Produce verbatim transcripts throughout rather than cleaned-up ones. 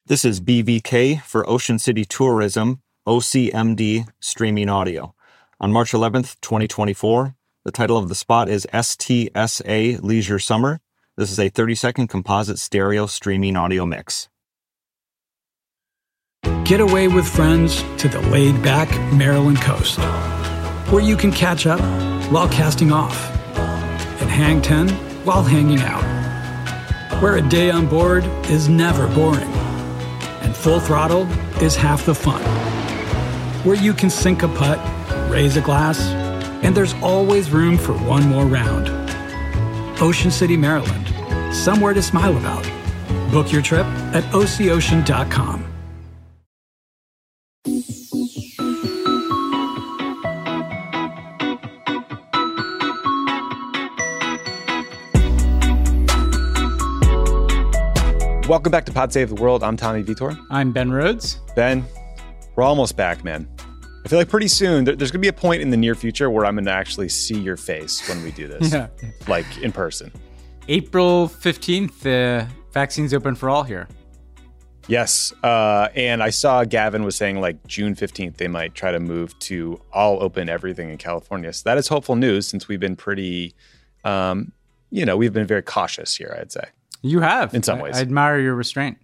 This is B V K for Ocean City Tourism, O C M D Streaming Audio. On March eleventh, twenty twenty-four, the title of the spot is S T S A Leisure Summer. This is a thirty-second composite stereo streaming audio mix. Get away with friends to the laid-back Maryland coast, where you can catch up while casting off and hang ten while hanging out, where a day on board is never boring and full throttle is half the fun, where you can sink a putt, raise a glass, and there's always room for one more round. Ocean City, Maryland, somewhere to smile about. Book your trip at O C ocean dot com. Welcome back to Pod Save the World. I'm Tommy Vitor. I'm Ben Rhodes. Ben, we're almost back, man. I feel like pretty soon there, there's going to be a point in the near future where I'm going to actually see your face when we do this, yeah. like in person. April fifteenth, the uh, vaccine's open for all here. Yes. Uh, and I saw Gavin was saying like June fifteenth, they might try to move to all open everything in California. So that is hopeful news since we've been pretty, um, you know, we've been very cautious here, I'd say. You have. In some I, ways. I admire your restraint.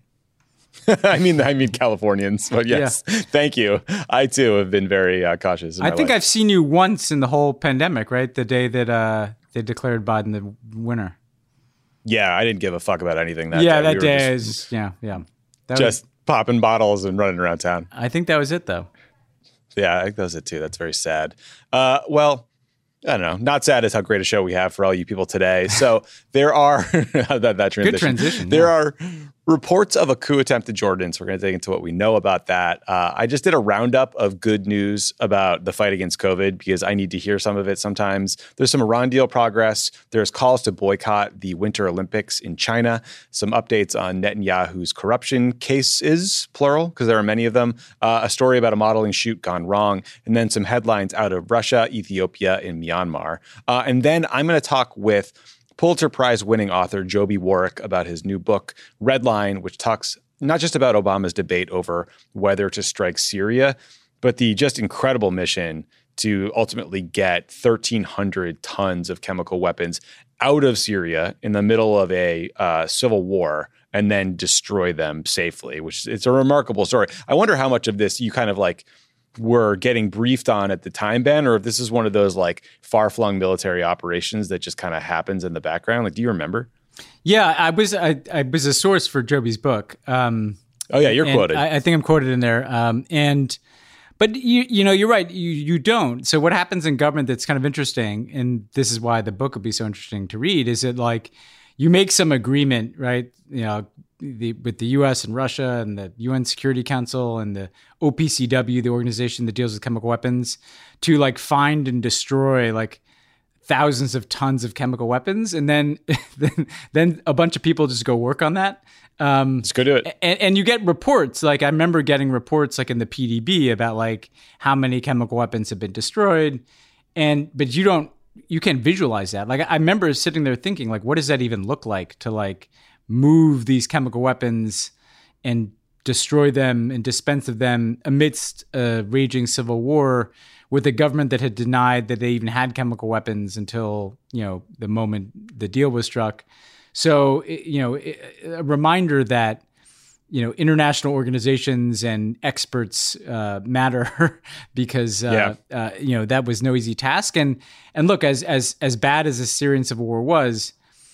I mean, I mean Californians, but yes, yeah. Thank you. I too have been very uh, cautious. I think life. I've seen you once in the whole pandemic, right? The day that uh, they declared Biden the winner. Yeah, I didn't give a fuck about anything that yeah, day. that we day just, is, yeah, yeah. That just was, popping bottles and running around town. I think that was it, though. Yeah, I think that was it too. That's very sad. Uh, well, I don't know. Not sad is how great a show we have for all you people today. So there are that, that transition. Good transition. There yeah. are reports of a coup attempt in Jordan. So we're going to dig into what we know about that. Uh, I just did a roundup of good news about the fight against COVID because I need to hear some of it sometimes. There's some Iran deal progress. There's calls to boycott the Winter Olympics in China. Some updates on Netanyahu's corruption cases, plural, because there are many of them. Uh, a story about a modeling shoot gone wrong. And then some headlines out of Russia, Ethiopia, and Myanmar. Uh, and then I'm going to talk with Pulitzer Prize winning author Joby Warrick about his new book, Red Line, which talks not just about Obama's debate over whether to strike Syria, but the just incredible mission to ultimately get thirteen hundred tons of chemical weapons out of Syria in the middle of a uh, civil war and then destroy them safely, which it's a remarkable story. I wonder how much of this you kind of like were getting briefed on at the time, Ben, or if this is one of those like far-flung military operations that just kind of happens in the background. Like, do you remember? Yeah, I was I, I was a source for Joby's book. Um, oh yeah, you're quoted. I, I think I'm quoted in there. Um, and but you you know you're right. You you don't. So what happens in government that's kind of interesting, and this is why the book would be so interesting to read, is that like you make some agreement, right? You know, the, with the U S and Russia and the U N Security Council and the O P C W, the organization that deals with chemical weapons, to like find and destroy like thousands of tons of chemical weapons, and then then, then a bunch of people just go work on that. Um, Let's go do it. And, and you get reports. Like I remember getting reports like in the P D B about like how many chemical weapons have been destroyed, and but you don't. You can't visualize that. Like I remember sitting there thinking, like, what does that even look like to like move these chemical weapons and destroy them and dispense of them amidst a raging civil war with a government that had denied that they even had chemical weapons until, you know, the moment the deal was struck. So, you know, a reminder that, you know, international organizations and experts uh, matter because, uh, yeah. uh, you know, that was no easy task. And and look, as as as bad as the Syrian civil war was,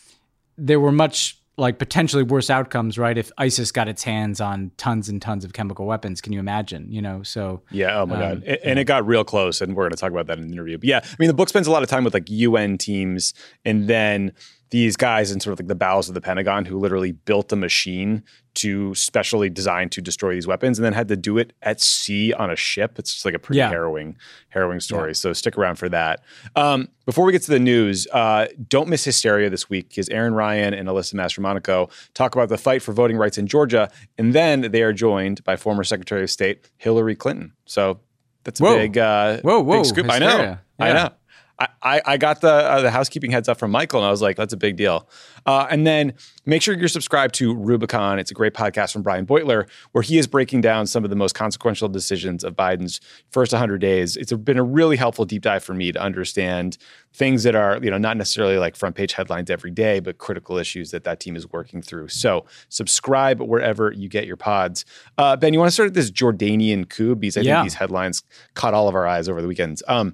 there were much like potentially worse outcomes, right? If ISIS got its hands on tons and tons of chemical weapons, can you imagine? You know, so yeah. Oh my um, god, and, and it got real close, and we're going to talk about that in the interview. But yeah, I mean, the book spends a lot of time with like U N teams, and then these guys in sort of like the bowels of the Pentagon who literally built a machine to specially designed to destroy these weapons and then had to do it at sea on a ship. It's just like a pretty yeah. harrowing, harrowing story. Yeah. So stick around for that. Um, before we get to the news, uh, don't miss Hysteria this week because Aaron Ryan and Alyssa Mastromonaco talk about the fight for voting rights in Georgia. And then they are joined by former Secretary of State Hillary Clinton. So that's a whoa. big, uh, whoa, whoa, big scoop. Hysteria. I know. Yeah. I know. I, I, I got the uh, the housekeeping heads up from Michael, and I was like, that's a big deal. Uh, and then make sure you're subscribed to Rubicon. It's a great podcast from Brian Beutler, where he is breaking down some of the most consequential decisions of Biden's first one hundred days. It's been a really helpful deep dive for me to understand things that are, you know, not necessarily like front page headlines every day, but critical issues that that team is working through. So subscribe wherever you get your pods. Uh, Ben, you want to start at this Jordanian coup? Because I Yeah. think these headlines caught all of our eyes over the weekends. Um,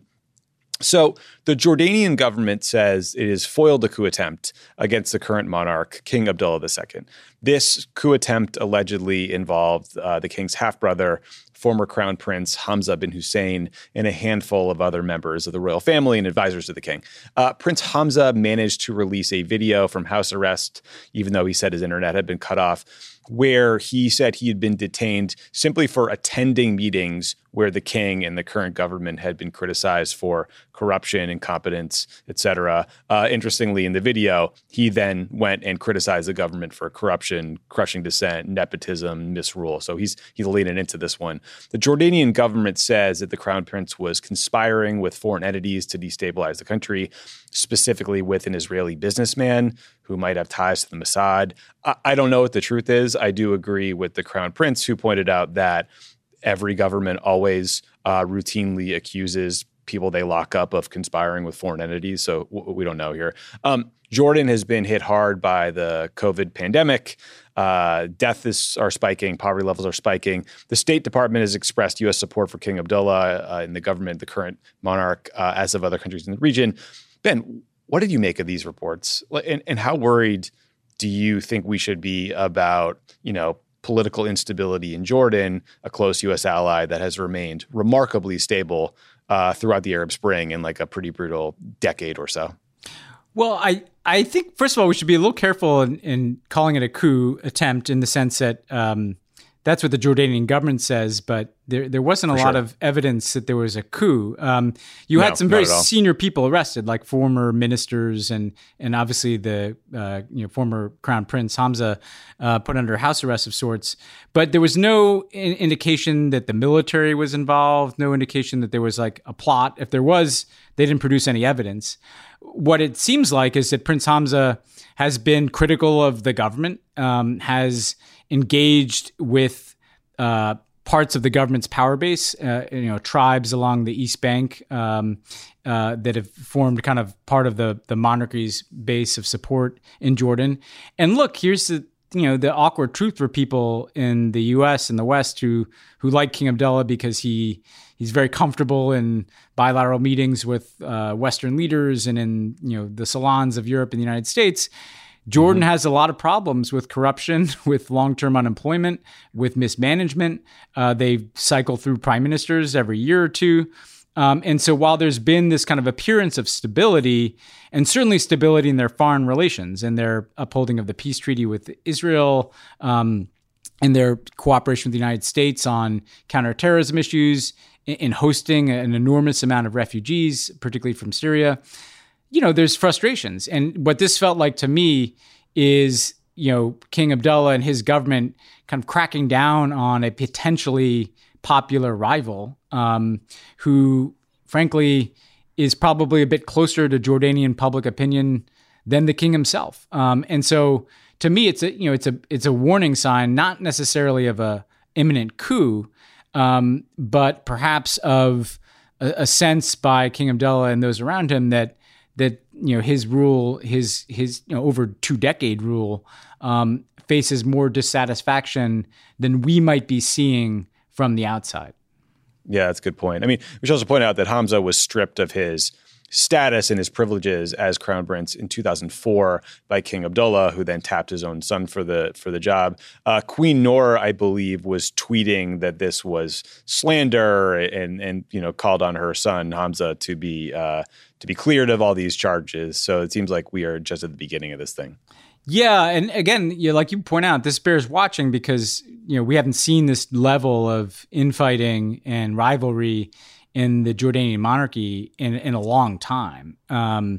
So the Jordanian government says it has foiled a coup attempt against the current monarch, King Abdullah the Second. This coup attempt allegedly involved uh, the king's half-brother, former Crown Prince Hamza bin Hussein, and a handful of other members of the royal family and advisors to the king. Uh, Prince Hamza managed to release a video from house arrest, even though he said his internet had been cut off, where he said he had been detained simply for attending meetings where the king and the current government had been criticized for corruption, incompetence, et cetera. Uh, interestingly, in the video, he then went and criticized the government for corruption, crushing dissent, nepotism, misrule. So he's he's leaning into this one. The Jordanian government says that the crown prince was conspiring with foreign entities to destabilize the country, specifically with an Israeli businessman who might have ties to the Mossad. I, I don't know what the truth is. I do agree with the crown prince, who pointed out that every government always uh, routinely accuses people they lock up of conspiring with foreign entities. So w- we don't know here. Um, Jordan has been hit hard by the COVID pandemic. Uh, deaths are spiking. Poverty levels are spiking. The State Department has expressed U S support for King Abdullah uh, in the government, the current monarch, uh, as of other countries in the region. Ben, what did you make of these reports? And, and how worried do you think we should be about, you know, political instability in Jordan, a close U S ally that has remained remarkably stable uh, throughout the Arab Spring in like a pretty brutal decade or so? Well, I, I think, first of all, we should be a little careful in, in calling it a coup attempt in the sense that um, that's what the Jordanian government says, but there there wasn't a For lot sure. of evidence that there was a coup. Um, you No, had some not very at all. senior people arrested, like former ministers and and obviously the uh, you know former Crown Prince Hamza uh, put under house arrest of sorts. But there was no in- indication that the military was involved, no indication that there was like a plot. If there was, they didn't produce any evidence. What it seems like is that Prince Hamza has been critical of the government, um, has engaged with uh, parts of the government's power base, uh, you know, tribes along the East Bank um, uh, that have formed kind of part of the the monarchy's base of support in Jordan. And look, here's the you know the awkward truth for people in the U S and the West who who like King Abdullah because he he's very comfortable in bilateral meetings with uh, Western leaders and in you know the salons of Europe and the United States. Jordan mm-hmm. has a lot of problems with corruption, with long-term unemployment, with mismanagement. Uh, they cycle through prime ministers every year or two. Um, and so while there's been this kind of appearance of stability, and certainly stability in their foreign relations and their upholding of the peace treaty with Israel, um, and their cooperation with the United States on counterterrorism issues, in, in hosting an enormous amount of refugees, particularly from Syria, you know, there's frustrations. And what this felt like to me is, you know, King Abdullah and his government kind of cracking down on a potentially popular rival um, who, frankly, is probably a bit closer to Jordanian public opinion than the king himself. Um, and so to me, it's a, you know, it's a, it's a warning sign, not necessarily of a imminent coup, um, but perhaps of a, a sense by King Abdullah and those around him that, that, you know, his rule, his, his, you know, over two decade rule, um, faces more dissatisfaction than we might be seeing from the outside. Yeah, that's a good point. I mean, we should also point out that Hamza was stripped of his status and his privileges as crown prince in two thousand four by King Abdullah, who then tapped his own son for the for the job. Uh, Queen Noor, I believe, was tweeting that this was slander and and you know called on her son Hamza to be uh, to be cleared of all these charges. So it seems like we are just at the beginning of this thing. Yeah, and again, you know, like you point out, this bears watching because you know we haven't seen this level of infighting and rivalry in the Jordanian monarchy in, in a long time. Um,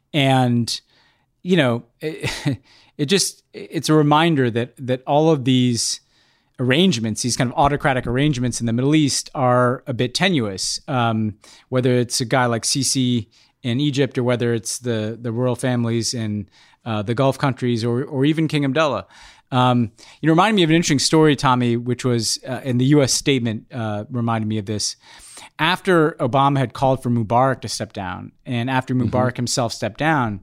and, you know, it, it just, it's a reminder that, that all of these arrangements, these kind of autocratic arrangements in the Middle East are a bit tenuous. Um, whether it's a guy like Sisi in Egypt, or whether it's the the royal families in uh, the Gulf countries, or or even King Abdullah. Um, you know, reminded me of an interesting story, Tommy, which was uh, in the U S statement, uh, reminded me of this. After Obama had called for Mubarak to step down, and after Mubarak mm-hmm. himself stepped down,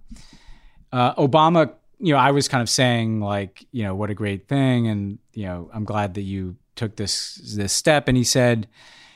uh, Obama, you know, I was kind of saying like, you know, what a great thing. And, you know, I'm glad that you took this, this step. And he said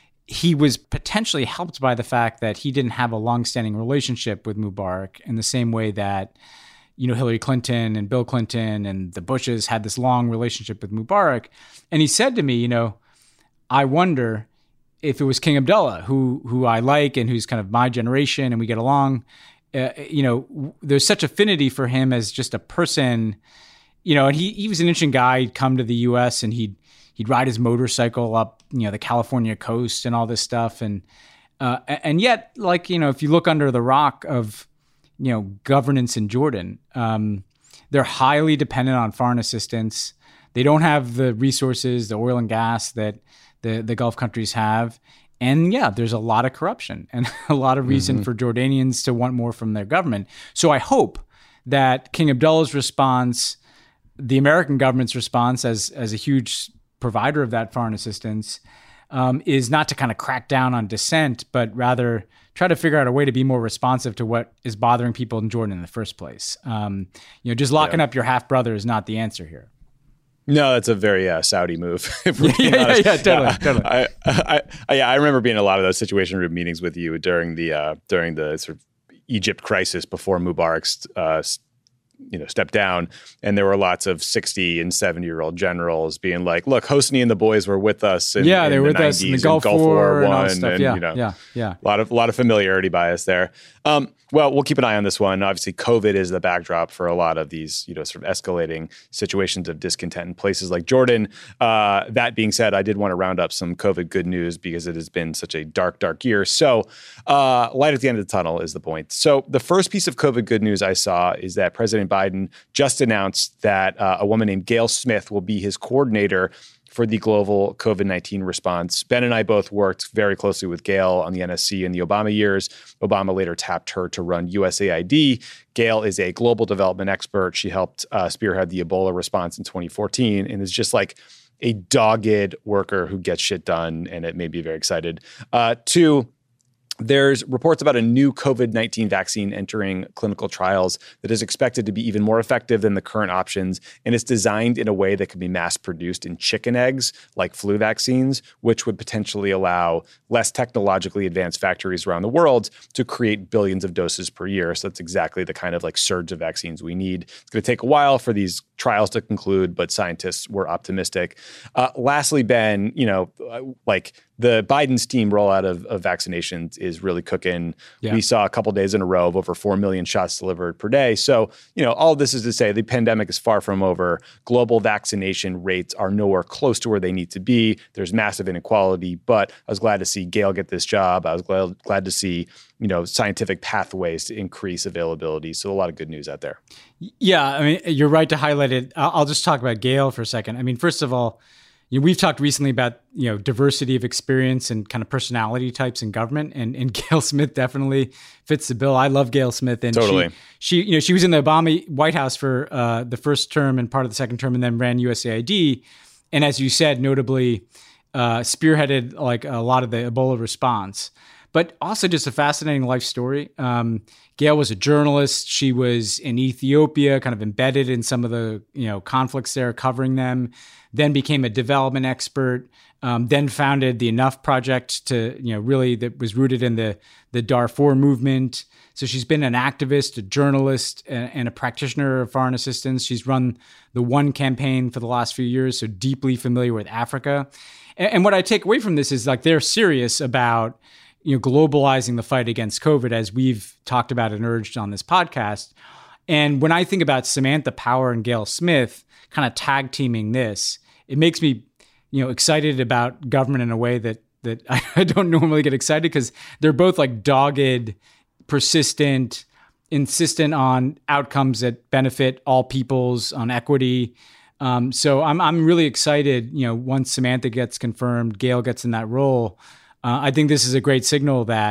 he was potentially helped by the fact that he didn't have a longstanding relationship with Mubarak in the same way that, you know, Hillary Clinton and Bill Clinton and the Bushes had this long relationship with Mubarak. And he said to me, you know, I wonder if it was King Abdullah, who who I like and who's kind of my generation and we get along, uh, you know, there's such affinity for him as just a person, you know, and he, he was an interesting guy. He'd come to the U S and he'd, he'd ride his motorcycle up, you know, the California coast and all this stuff. And, uh, and yet, like, you know, if you look under the rock of, you know, governance in Jordan, um, they're highly dependent on foreign assistance. They don't have the resources, the oil and gas that the, the Gulf countries have. And yeah, there's a lot of corruption and a lot of reason mm-hmm. for Jordanians to want more from their government. So I hope that King Abdullah's response, the American government's response as, as a huge provider of that foreign assistance, um, is not to kind of crack down on dissent, but rather try to figure out a way to be more responsive to what is bothering people in Jordan in the first place. Um, you know, just locking yeah. up your half brother is not the answer here. No, that's a very uh, Saudi move. If we're yeah, yeah, yeah, totally, yeah, totally. I, I, I, yeah, I remember being in a lot of those Situation Room meetings with you during the uh, during the sort of Egypt crisis before Mubarak's uh, you know, stepped down, and there were lots of sixty and seventy year old generals being like, "Look, Hosni and the boys were with us in, yeah, in they were the with nineties us in the Gulf, Gulf War, War One, and, and yeah, you know, yeah, yeah, a lot of a lot of familiarity bias there." Um, well, we'll keep an eye on this one. Obviously, COVID is the backdrop for a lot of these, you know, sort of escalating situations of discontent in places like Jordan. Uh, that being said, I did want to round up some COVID good news because it has been such a dark, dark year. So, uh, light at the end of the tunnel is the point. So, the first piece of COVID good news I saw is that President Biden just announced that uh, a woman named Gail Smith will be his coordinator for the global COVID nineteen response. Ben and I both worked very closely with Gail on the N S C in the Obama years. Obama later tapped her to run U S A I D. Gail is a global development expert. She helped uh, spearhead the Ebola response in twenty fourteen and is just like a dogged worker who gets shit done, and it made me very excited. Uh, two, there's reports about a new COVID nineteen vaccine entering clinical trials that is expected to be even more effective than the current options, and it's designed in a way that can be mass-produced in chicken eggs, like flu vaccines, which would potentially allow less technologically advanced factories around the world to create billions of doses per year. So that's exactly the kind of like surge of vaccines we need. It's going to take a while for these trials to conclude, but scientists were optimistic. Uh, lastly, Ben, you know, like the Biden's team rollout of, of vaccinations is really cooking. Yeah. We saw a couple days in a row of over four million shots delivered per day. So, you know, all this is to say the pandemic is far from over. Global vaccination rates are nowhere close to where they need to be. There's massive inequality, but I was glad to see Gail get this job. I was glad, glad to see, you know, scientific pathways to increase availability. So a lot of good news out there. Yeah, I mean, you're right to highlight it. I'll just talk about Gail for a second. I mean, first of all, you know, we've talked recently about, you know, diversity of experience and kind of personality types in government, and, and Gail Smith definitely fits the bill. I love Gail Smith, and totally. she, she, you know, she was in the Obama White House for uh, the first term and part of the second term, and then ran U S A I D, and as you said, notably uh, spearheaded like a lot of the Ebola response. But also just a fascinating life story. Um, Gail was a journalist. She was in Ethiopia, kind of embedded in some of the, you know, conflicts there, covering them. Then became a development expert. Um, then founded the Enough Project to, you know, really that was rooted in the the Darfur movement. So she's been an activist, a journalist, and, and a practitioner of foreign assistance. She's run the One campaign for the last few years, so deeply familiar with Africa. And, and what I take away from this is like they're serious about, you know, globalizing the fight against COVID, as we've talked about and urged on this podcast. And when I think about Samantha Power and Gail Smith kind of tag teaming this, it makes me, you know, excited about government in a way that that I don't normally get excited, because they're both like dogged, persistent, insistent on outcomes that benefit all peoples, on equity. Um, so I'm I'm really excited. You know, once Samantha gets confirmed, Gail gets in that role. Uh, I think this is a great signal that,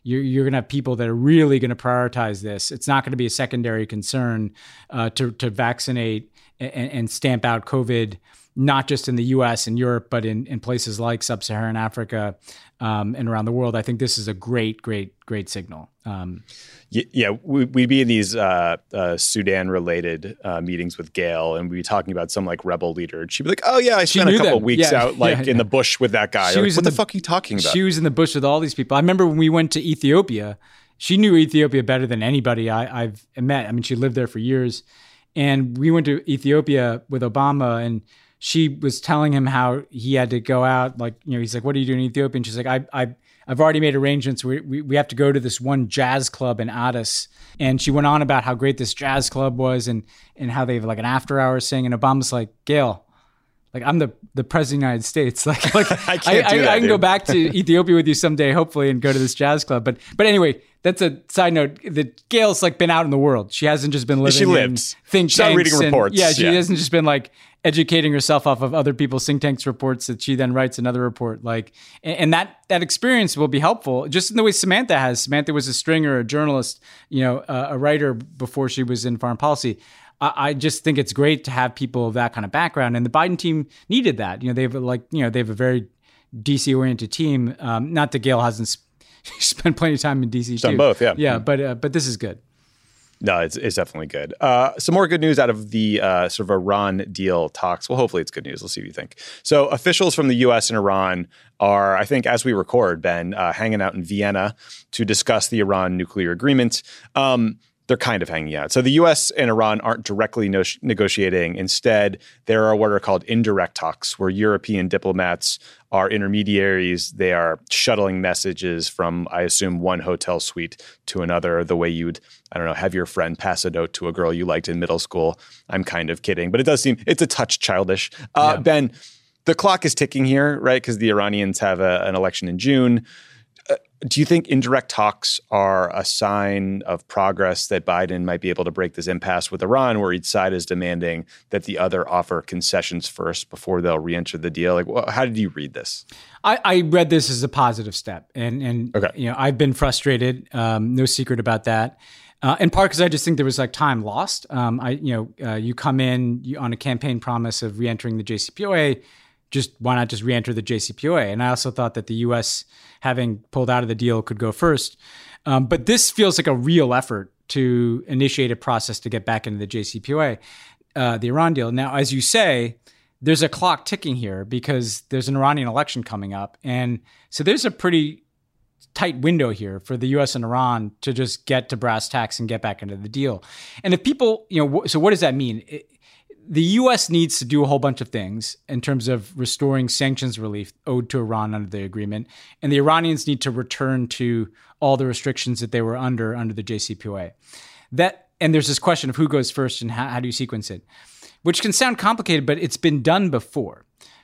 you're, you're going to have people that are really going to prioritize this. It's not going to be a secondary concern uh, to to vaccinate and, and stamp out COVID, not just in the U S and Europe, but in, in places like sub-Saharan Africa um, and around the world. I think this is a great, great, great signal. Um, yeah, we'd be in these uh, uh, Sudan-related uh, meetings with Gail, and we'd be talking about some like rebel leader. And she'd be like, "Oh yeah, I spent a couple them. weeks yeah, out like yeah, in yeah. the bush with that guy." Like, what the, the fuck are you talking about? She was in the bush with all these people. I remember when we went to Ethiopia. She knew Ethiopia better than anybody I, I've met. I mean, she lived there for years, and we went to Ethiopia with Obama, and she was telling him how he had to go out. Like, you know, he's like, "What are you doing in Ethiopia?" And she's like, I, I, I've already made arrangements. We, we, we have to go to this one jazz club in Addis. And she went on about how great this jazz club was and, and how they have like an after hours thing. And Obama's like, "Gail, like I'm the, the president of the United States. Like, like I can't I, do I, that, I can dude. go back to Ethiopia with you someday, hopefully, and go to this jazz club." But, but anyway, that's a side note. That Gail's like been out in the world. She hasn't just been living She in lives. think She's not tanks reading and- reports. Yeah, she Yeah. hasn't just been like educating herself off of other people's think tanks reports that she then writes another report. Like, and, and that that experience will be helpful, just in the way Samantha has. Samantha was a stringer, a journalist, you know, uh, a writer before she was in foreign policy. I, I just think it's great to have people of that kind of background, and the Biden team needed that. You know, they've like, you know, they have a very D C oriented team. Um, not that Gail hasn't sp- spent plenty of time in D C She's too. done both, yeah. Yeah, but uh, but this is good. No, it's, it's definitely good. Uh, some more good news out of the uh, sort of Iran deal talks. Well, hopefully it's good news. Let's see what you think. So officials from the U S and Iran are, I think, as we record, Ben, uh, hanging out in Vienna to discuss the Iran nuclear agreement. Um, they're kind of hanging out. So the U S and Iran aren't directly no- negotiating. Instead, there are what are called indirect talks, where European diplomats are intermediaries. They are shuttling messages from, I assume, one hotel suite to another, the way you'd, I don't know, have your friend pass a note to a girl you liked in middle school. I'm kind of kidding, but it does seem, it's a touch childish. Uh, Yeah. Ben, the clock is ticking here, right? Because the Iranians have a, an election in June. Uh, do you think indirect talks are a sign of progress that Biden might be able to break this impasse with Iran, where each side is demanding that the other offer concessions first before they'll re-enter the deal? Like, wh- how did you read this? I, I read this as a positive step, and and Okay. you know, I've been frustrated. Um, no secret about that. Uh, in part because I just think there was like time lost. Um, I you know uh, you come in you, on a campaign promise of re-entering the J C P O A. Just why not just re-enter the J C P O A? And I also thought that the U S, having pulled out of the deal, could go first. Um, but this feels like a real effort to initiate a process to get back into the J C P O A, uh, the Iran deal. Now, as you say, there's a clock ticking here because there's an Iranian election coming up. And so there's a pretty tight window here for the U S and Iran to just get to brass tacks and get back into the deal. And if people, you know, so what does that mean? It, the U S needs to do a whole bunch of things in terms of restoring sanctions relief owed to Iran under the agreement. And the Iranians need to return to all the restrictions that they were under under the J C P O A. That, and there's this question of who goes first and how, how do you sequence it, which can sound complicated, but it's been done before.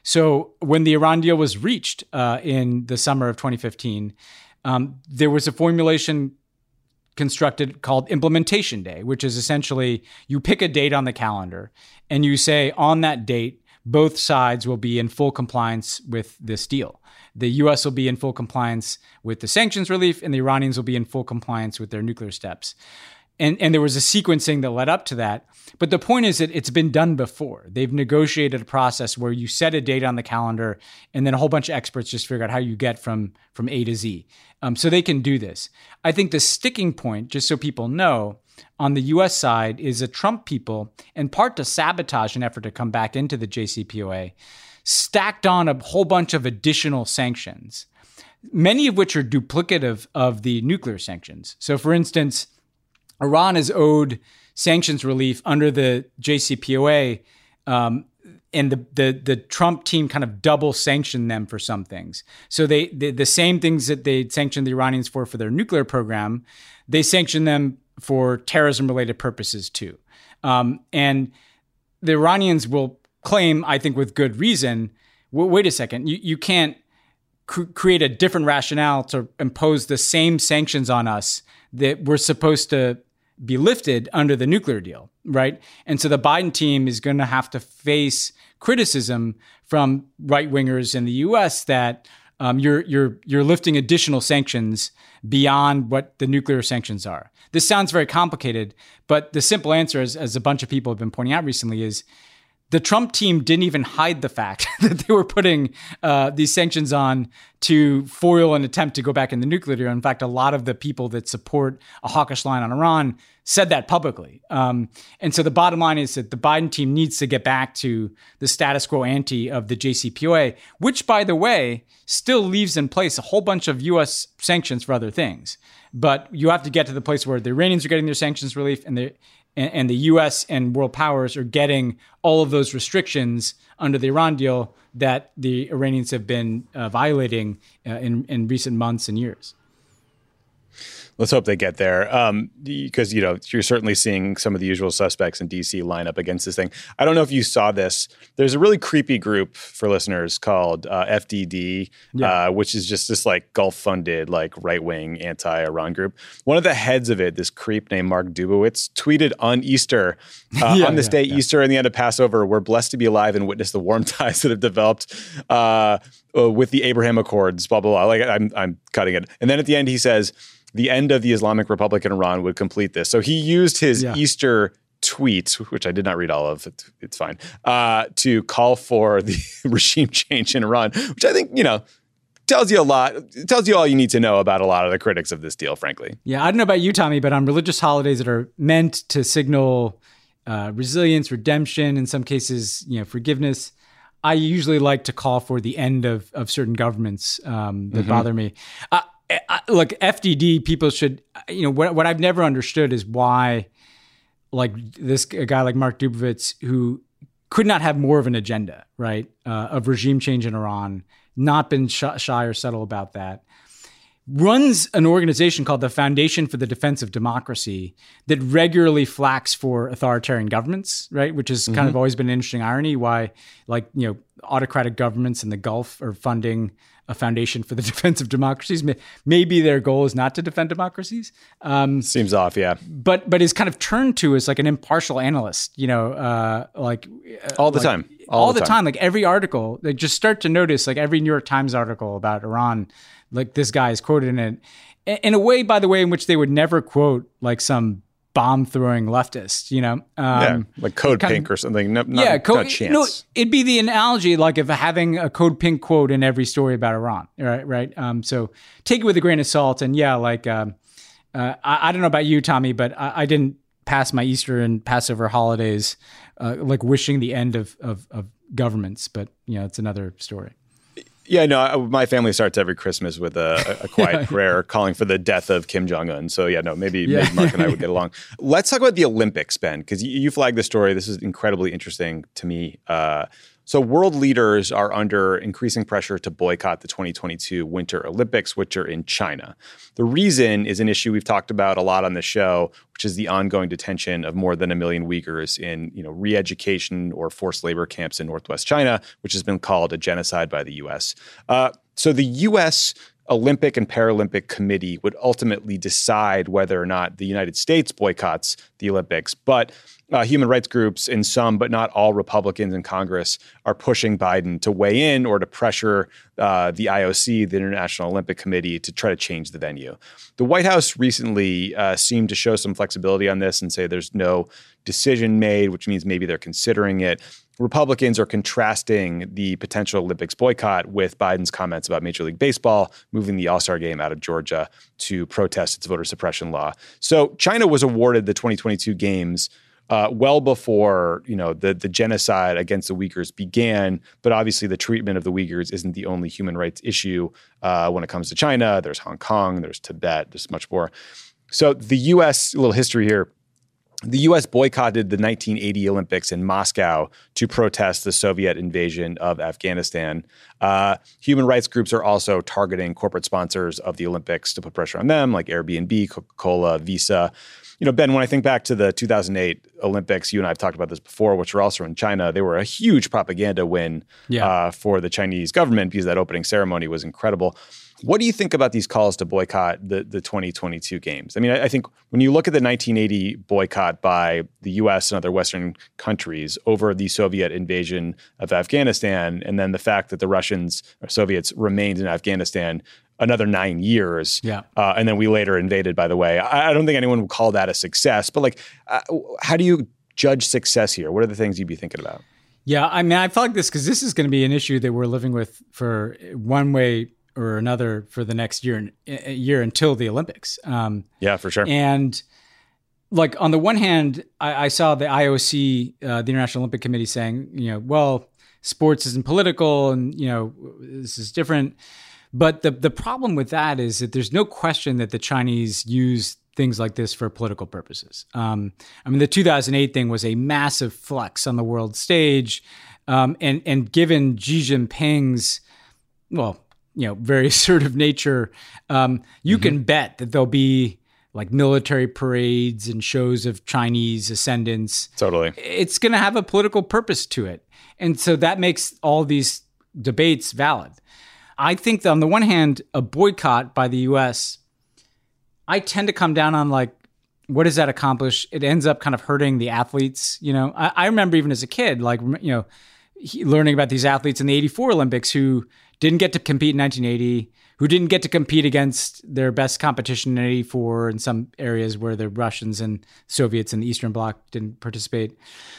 So when the Iran deal was reached uh, in the summer of twenty fifteen, um, there was a formulation constructed called Implementation Day, which is essentially you pick a date on the calendar and you say on that date, both sides will be in full compliance with this deal. The U S will be in full compliance with the sanctions relief and the Iranians will be in full compliance with their nuclear steps. And, and there was a sequencing that led up to that. But the point is that it's been done before. They've negotiated a process where you set a date on the calendar and then a whole bunch of experts just figure out how you get from, from A to Z. Um, so they can do this. I think the sticking point, just so people know, on the U S side is a Trump people, in part to sabotage an effort to come back into the J C P O A, stacked on a whole bunch of additional sanctions, many of which are duplicative of the nuclear sanctions. So for instance, Iran is owed sanctions relief under the J C P O A, um, and the, the the Trump team kind of double sanctioned them for some things. So they, they the same things that they sanctioned the Iranians for for their nuclear program, they sanctioned them for terrorism-related purposes too. Um, and the Iranians will claim, I think with good reason, well, wait a second, you, you can't cr- create a different rationale to impose the same sanctions on us that we're supposed to be lifted under the nuclear deal, right? And so the Biden team is going to have to face criticism from right-wingers in the U S that, um, you're you're you're lifting additional sanctions beyond what the nuclear sanctions are. This sounds very complicated, but the simple answer, as, as a bunch of people have been pointing out recently, is the Trump team didn't even hide the fact that they were putting uh, these sanctions on to foil an attempt to go back in the nuclear deal. In fact, a lot of the people that support a hawkish line on Iran said that publicly. Um, and so the bottom line is that the Biden team needs to get back to the status quo ante of the J C P O A, which, by the way, still leaves in place a whole bunch of U S sanctions for other things. But you have to get to the place where the Iranians are getting their sanctions relief and the and the U S and world powers are getting all of those restrictions under the Iran deal that the Iranians have been uh, violating uh, in, in recent months and years. Let's hope they get there, um, because, you know, you're certainly seeing some of the usual suspects in D C line up against this thing. I don't know if you saw this. There's a really creepy group for listeners called uh, F D D, yeah. uh, which is just this like Gulf-funded, like right-wing anti-Iran group. One of the heads of it, this creep named Mark Dubowitz, tweeted on Easter, uh, yeah, on this yeah, day, yeah. Easter and the end of Passover, we're blessed to be alive and witness the warm ties that have developed uh, uh, with the Abraham Accords, blah, blah, blah. Like, I'm, I'm cutting it. And then at the end, he says, the end of the Islamic Republic in Iran would complete this. So he used his yeah. Easter tweet, which I did not read all of, it's, it's fine, uh, to call for the regime change in Iran, which I think, you know, tells you a lot, tells you all you need to know about a lot of the critics of this deal, frankly. Yeah, I don't know about you, Tommy, but on religious holidays that are meant to signal uh, resilience, redemption, in some cases, you know, forgiveness, I usually like to call for the end of, of certain governments um, that mm-hmm. bother me. Uh, I, look, F D D people should, you know, what, what I've never understood is why, like this a guy like Mark Dubowitz, who could not have more of an agenda, right, uh, of regime change in Iran, not been sh- shy or subtle about that, runs an organization called the Foundation for the Defense of Democracy that regularly flaks for authoritarian governments, right, which has mm-hmm. kind of always been an interesting irony why, like, you know, autocratic governments in the Gulf are funding a foundation for the defense of democracies. Maybe their goal is not to defend democracies. Um, Seems off, yeah. But but is kind of turned to as like an impartial analyst, you know, uh, like all the like, time, all, all the time. time. Like every article, like just start to notice, like every New York Times article about Iran, like this guy is quoted in it in a way, by the way, in which they would never quote like some bomb throwing leftist, you know, um, yeah, like Code Pink of, or something. No, not, yeah, code, not a chance. No, it'd be the analogy like of having a Code Pink quote in every story about Iran, right? Right. Um, so take it with a grain of salt, and yeah, like um, uh, I, I don't know about you, Tommy, but I, I didn't pass my Easter and Passover holidays uh, like wishing the end of, of of governments, but you know, it's another story. Yeah, no, I, my family starts every Christmas with a, a quiet yeah. prayer calling for the death of Kim Jong-un. So yeah, no, maybe, yeah. maybe Mark and I would get along. Let's talk about the Olympics, Ben, because you, you flagged the story. This is incredibly interesting to me. Uh, so world leaders are under increasing pressure to boycott the twenty twenty-two Winter Olympics, which are in China. The reason is an issue we've talked about a lot on the show, which is the ongoing detention of more than a million Uyghurs in, you know, re-education or forced labor camps in northwest China, which has been called a genocide by the U S. Uh, so the U S Olympic and Paralympic Committee would ultimately decide whether or not the United States boycotts the Olympics, but Uh, human rights groups and some, but not all Republicans in Congress are pushing Biden to weigh in or to pressure uh, the I O C, the International Olympic Committee, to try to change the venue. The White House recently uh, seemed to show some flexibility on this and say there's no decision made, which means maybe they're considering it. Republicans are contrasting the potential Olympics boycott with Biden's comments about Major League Baseball moving the All-Star game out of Georgia to protest its voter suppression law. So China was awarded the twenty twenty-two games Uh, well before, you know, the, the genocide against the Uyghurs began. But obviously the treatment of the Uyghurs isn't the only human rights issue uh, when it comes to China. There's Hong Kong, there's Tibet, there's much more. So the U S, a little history here, the U S boycotted the nineteen eighty Olympics in Moscow to protest the Soviet invasion of Afghanistan. Uh, human rights groups are also targeting corporate sponsors of the Olympics to put pressure on them, like Airbnb, Coca-Cola, Visa. You know, Ben, when I think back to the two thousand eight Olympics, you and I have talked about this before, which were also in China, they were a huge propaganda win yeah. uh, for the Chinese government because that opening ceremony was incredible. What do you think about these calls to boycott the, the twenty twenty-two games? I mean, I, I think when you look at the nineteen eighty boycott by the U S and other Western countries over the Soviet invasion of Afghanistan, and then the fact that the Russians or Soviets remained in Afghanistan another nine years, yeah. uh, and then we later invaded, by the way, I, I don't think anyone would call that a success. But like, uh, how do you judge success here? What are the things you'd be thinking about? Yeah, I mean, I felt like this because this is going to be an issue that we're living with for one way or another for the next year year until the Olympics. Um, yeah, for sure. And like on the one hand, I, I saw the I O C, uh, the International Olympic Committee, saying, you know, well, sports isn't political, and you know, this is different. But the the problem with that is that there's no question that the Chinese use things like this for political purposes. Um, I mean, the two thousand eight thing was a massive flex on the world stage, um, and and given Xi Jinping's, well, you know, very assertive nature, um, you mm-hmm. can bet that there'll be like military parades and shows of Chinese ascendants. Totally. It's going to have a political purpose to it. And so that makes all these debates valid. I think that on the one hand, a boycott by the U S, I tend to come down on like, what does that accomplish? It ends up kind of hurting the athletes. You know, I, I remember even as a kid, like, you know, he, learning about these athletes in the eighty-four Olympics who didn't get to compete in nineteen eighty, who didn't get to compete against their best competition in eighty-four in some areas where the Russians and Soviets and the Eastern Bloc didn't participate.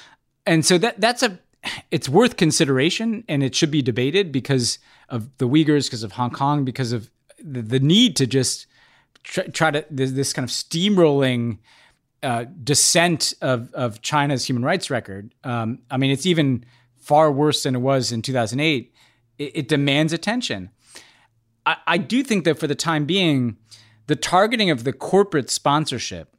And so that that's a, it's worth consideration, and it should be debated because of the Uyghurs, because of Hong Kong, because of the, the need to just try, try to, this, this kind of steamrolling uh, descent of, of China's human rights record. Um, I mean, it's even far worse than it was in two thousand eight. It, it demands attention. I, I do think that for the time being, the targeting of the corporate sponsorship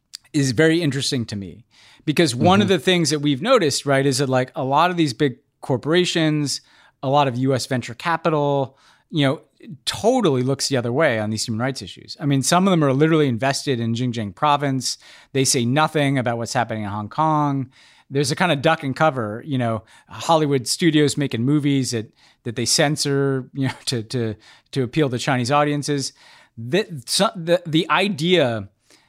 is very interesting to me, because one mm-hmm. of the things that we've noticed, right, is that like a lot of these big corporations, a lot of U S venture capital, you know, totally looks the other way on these human rights issues. I mean, some of them are literally invested in Xinjiang province. They say nothing about what's happening in Hong Kong. There's a kind of duck and cover, you know, Hollywood studios making movies that that they censor, you know, to to to appeal to Chinese audiences. The the, the idea,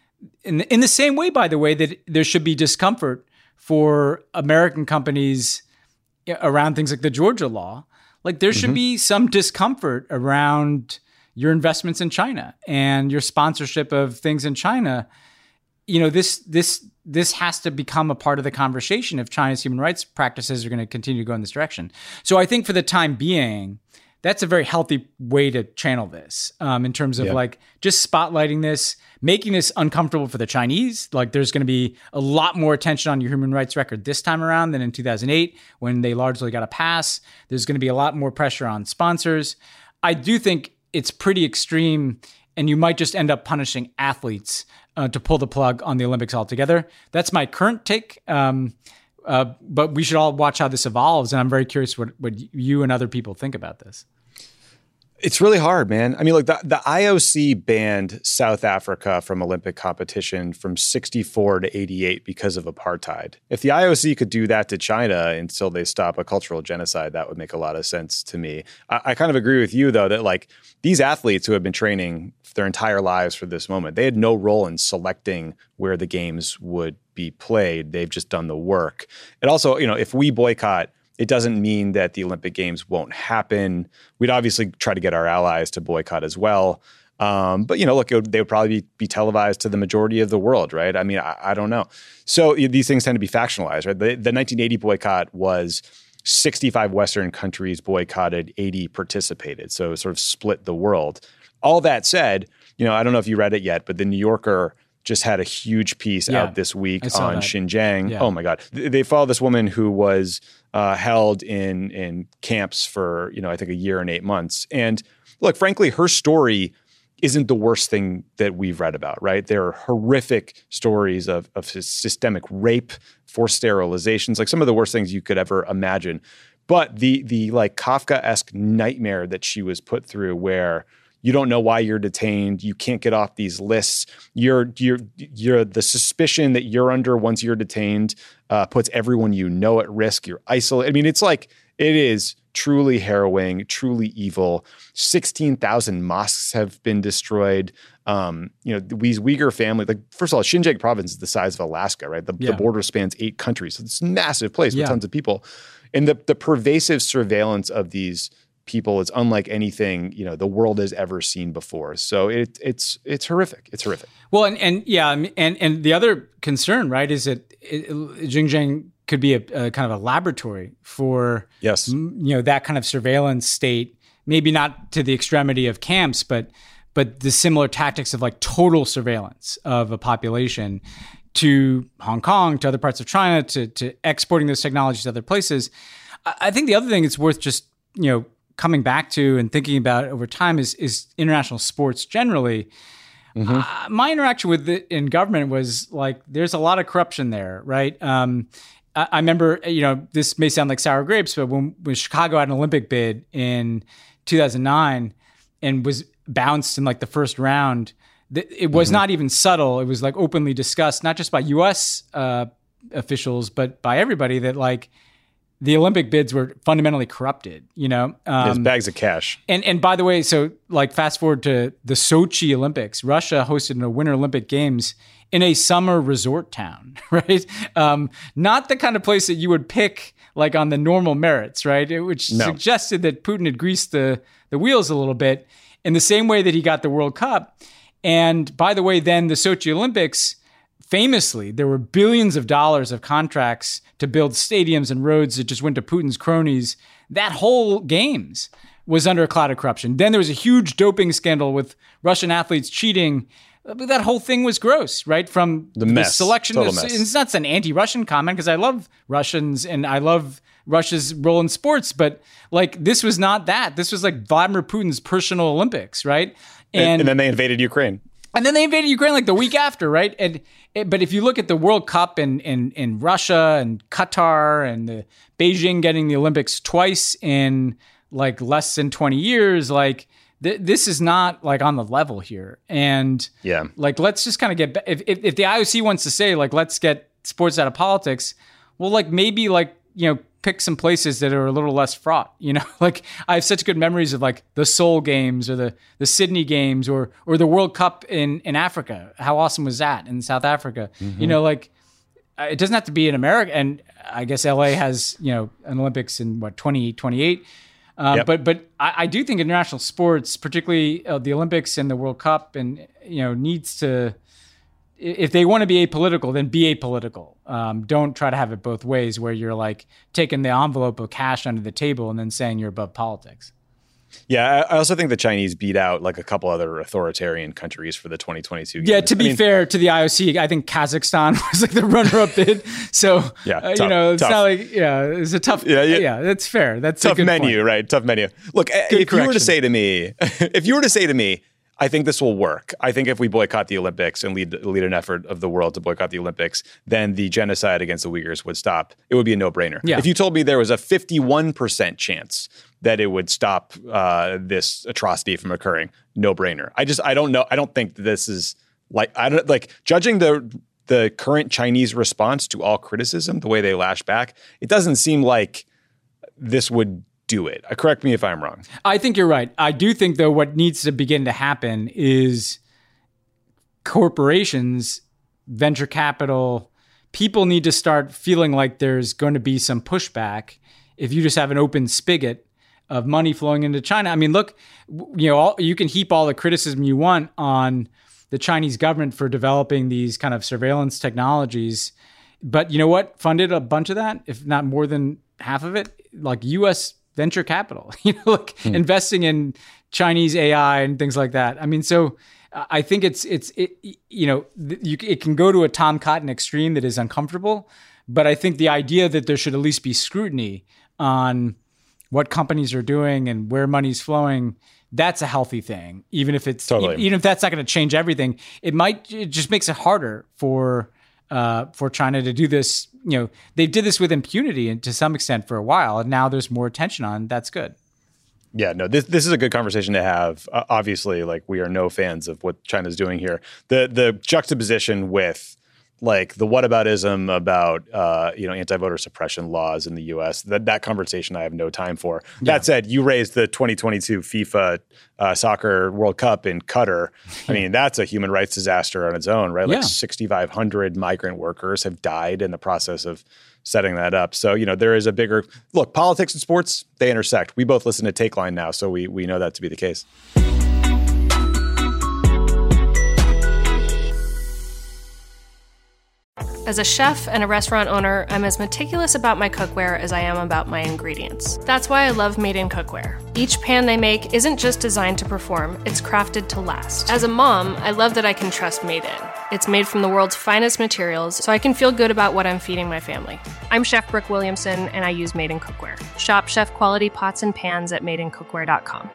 in the, in the same way, by the way, that there should be discomfort for American companies around things like the Georgia law. Like there should mm-hmm. be some discomfort around your investments in China and your sponsorship of things in China. You know, this this this has to become a part of the conversation if China's human rights practices are going to continue to go in this direction. So I think for the time being, that's a very healthy way to channel this um, in terms of yeah. like just spotlighting this, making this uncomfortable for the Chinese. Like there's going to be a lot more attention on your human rights record this time around than in two thousand eight when they largely got a pass. There's going to be a lot more pressure on sponsors. I do think it's pretty extreme, and you might just end up punishing athletes uh, to pull the plug on the Olympics altogether. That's my current take. Um, uh, but we should all watch how this evolves. And I'm very curious what, what you and other people think about this. It's really hard, man. I mean, look, the, the I O C banned South Africa from Olympic competition from sixty-four to eighty-eight because of apartheid. If the I O C could do that to China until they stop a cultural genocide, that would make a lot of sense to me. I, I kind of agree with you, though, that like these athletes who have been training their entire lives for this moment, they had no role in selecting where the games would be played. They've just done the work. And also, you know, if we boycott, it doesn't mean that the Olympic Games won't happen. We'd obviously try to get our allies to boycott as well. Um, but, you know, look, it would, they would probably be, be televised to the majority of the world, right? I mean, I, I don't know. So these things tend to be factionalized, right? The, the nineteen eighty boycott was sixty-five Western countries boycotted, eighty participated. So it sort of split the world. All that said, you know, I don't know if you read it yet, but the New Yorker just had a huge piece yeah, out this week on that. Xinjiang. Yeah. Oh my God. They follow this woman who was uh, held in in camps for, you know, I think a year and eight months. And look, frankly, her story isn't the worst thing that we've read about, right? There are horrific stories of, of systemic rape, forced sterilizations, like some of the worst things you could ever imagine. But the the like Kafka-esque nightmare that she was put through, where you don't know why you're detained, you can't get off these lists, you're you're you're the suspicion that you're under once you're detained uh, puts everyone you know at risk. You're isolated. I mean, it's like it is truly harrowing, truly evil. sixteen thousand mosques have been destroyed. Um, you know, these Uyghur families, like, first of all, Xinjiang province is the size of Alaska, right? The, Yeah. the border spans eight countries. So it's a massive place with Yeah. tons of people. And the, the pervasive surveillance of these people is unlike anything, you know, the world has ever seen before. So it, it's it's horrific. It's horrific. Well, and, and yeah, I mean, and and the other concern, right, is that it, Xinjiang could be a, a kind of a laboratory for Yes. m- you know, that kind of surveillance state. Maybe not to the extremity of camps, but but the similar tactics of like total surveillance of a population to Hong Kong, to other parts of China, to to exporting those technologies to other places. I, I think the other thing it's worth just you know coming back to and thinking about over time is is international sports generally. Mm-hmm. Uh, my interaction with it in government was like, there's a lot of corruption there, right? Um, I, I remember, you know, this may sound like sour grapes, but when, when Chicago had an Olympic bid in two thousand nine and was bounced in like the first round, th- it was mm-hmm. not even subtle. It was like openly discussed, not just by U S uh, officials, but by everybody, that like the Olympic bids were fundamentally corrupted, you know? Um, There's bags of cash. And and by the way, so like fast forward to the Sochi Olympics, Russia hosted the Winter Olympic Games in a summer resort town, right? Um, not the kind of place that you would pick like on the normal merits, right? It, which No. suggested that Putin had greased the, the wheels a little bit in the same way that he got the World Cup. And by the way, then the Sochi Olympics, famously, there were billions of dollars of contracts to build stadiums and roads that just went to Putin's cronies. That whole games was under a cloud of corruption. Then there was a huge doping scandal with Russian athletes cheating. That whole thing was gross, right? From The mess. selection. Total It's, mess. it's not an anti-Russian comment because I love Russians and I love Russia's role in sports, but like this was not that. This was like Vladimir Putin's personal Olympics, right? And, and then they invaded Ukraine. And then they invaded Ukraine like the week after, right? And it, but if you look at the World Cup in, in in Russia and Qatar and the Beijing getting the Olympics twice in like less than twenty years, like th- this is not like on the level here. And Yeah. like let's just kind of get if, if if the I O C wants to say like let's get sports out of politics, well, like maybe like you know. pick some places that are a little less fraught, you know, like I have such good memories of like the Seoul games or the, the Sydney games or, or the World Cup in, in Africa. How awesome was that in South Africa? Mm-hmm. You know, like it doesn't have to be in America. And I guess L A has, you know, an Olympics in what, twenty twenty-eight. Um, Yep. But, but I, I do think international sports, particularly uh, the Olympics and the World Cup and, you know, needs to, if they want to be apolitical, then be apolitical. Um, don't try to have it both ways where you're like taking the envelope of cash under the table and then saying you're above politics. Yeah, I I also think the Chinese beat out like a couple other authoritarian countries for the twenty twenty-two games. Yeah, to be I mean, fair to the I O C, I think Kazakhstan was like the runner-up bid. So, Yeah, uh, you tough, know, it's tough. not like, yeah, it's a tough, Yeah, yeah, yeah. that's fair. That's a tough good menu, point. right? Tough menu. Look, if you were correction. to say to me, if you were to say to me, I think this will work. I think if we boycott the Olympics and lead lead an effort of the world to boycott the Olympics, then the genocide against the Uyghurs would stop. It would be a no-brainer. Yeah. If you told me there was a fifty-one percent chance that it would stop uh, this atrocity from occurring, no-brainer. I just I don't know. I don't think this is like I don't like judging the the current Chinese response to all criticism, the way they lash back. It doesn't seem like this would do it. Uh, correct me if I'm wrong. I think you're right. I do think, though, what needs to begin to happen is corporations, venture capital, people need to start feeling like there's going to be some pushback if you just have an open spigot of money flowing into China. I mean, look, you know, all, you can heap all the criticism you want on the Chinese government for developing these kind of surveillance technologies. But you know what funded a bunch of that, if not more than half of it? Like U S venture capital, you know, like hmm. investing in Chinese A I and things like that. I mean, so uh, I think it's, it's, it, you know, th- you, it can go to a Tom Cotton extreme that is uncomfortable, but I think the idea that there should at least be scrutiny on what companies are doing and where money's flowing, that's a healthy thing. Even if it's, Totally. e- even if that's not going to change everything, it might, it just makes it harder for, uh, for China to do this. You know, they did this with impunity and to some extent for a while, and now there's more attention on. That's good. Yeah, no, this this is a good conversation to have. Uh, obviously, like we are no fans of what China's doing here. The the juxtaposition with like the whataboutism about uh, you know anti-voter suppression laws in the U S. That that conversation I have no time for. Yeah. That said, you raised the twenty twenty-two FIFA uh, Soccer World Cup in Qatar. I mean, that's a human rights disaster on its own, right? Like yeah. sixty-five hundred migrant workers have died in the process of setting that up. So, you know, there is a bigger look. Politics and sports, they intersect. We both listen to Take Line now, so we we know that to be the case. As a chef and a restaurant owner, I'm as meticulous about my cookware as I am about my ingredients. That's why I love Made in Cookware. Each pan they make isn't just designed to perform, it's crafted to last. As a mom, I love that I can trust Made in. It's made from the world's finest materials, so I can feel good about what I'm feeding my family. I'm Chef Brooke Williamson, and I use Made in Cookware. Shop chef quality pots and pans at made in cookware dot com.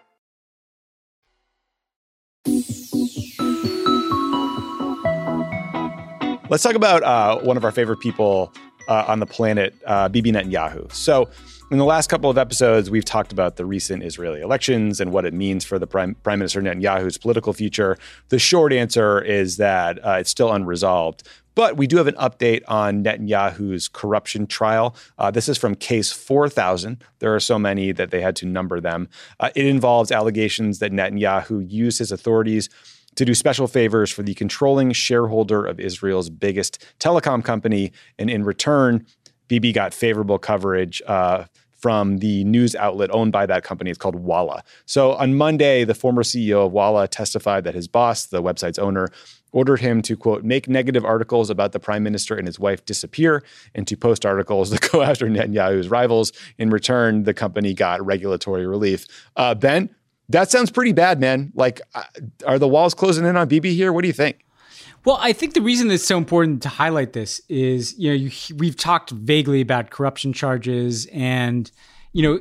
Let's talk about uh, one of our favorite people uh, on the planet, uh, Bibi Netanyahu. So in the last couple of episodes, we've talked about the recent Israeli elections and what it means for the Prime, Prime Minister Netanyahu's political future. The short answer is that uh, it's still unresolved. But we do have an update on Netanyahu's corruption trial. Uh, this is from case four thousand. There are so many that they had to number them. Uh, it involves allegations that Netanyahu used his authorities to do special favors for the controlling shareholder of Israel's biggest telecom company. And in return, Bibi got favorable coverage uh, from the news outlet owned by that company. It's called Walla. So on Monday, the former C E O of Walla testified that his boss, the website's owner, ordered him to, quote, make negative articles about the prime minister and his wife disappear and to post articles that go after Netanyahu's rivals. In return, the company got regulatory relief. Uh, Ben, that sounds pretty bad, man. Like, are the walls closing in on Bibi here? What do you think? Well, I think the reason it's so important to highlight this is, you know, you, we've talked vaguely about corruption charges, and, you know,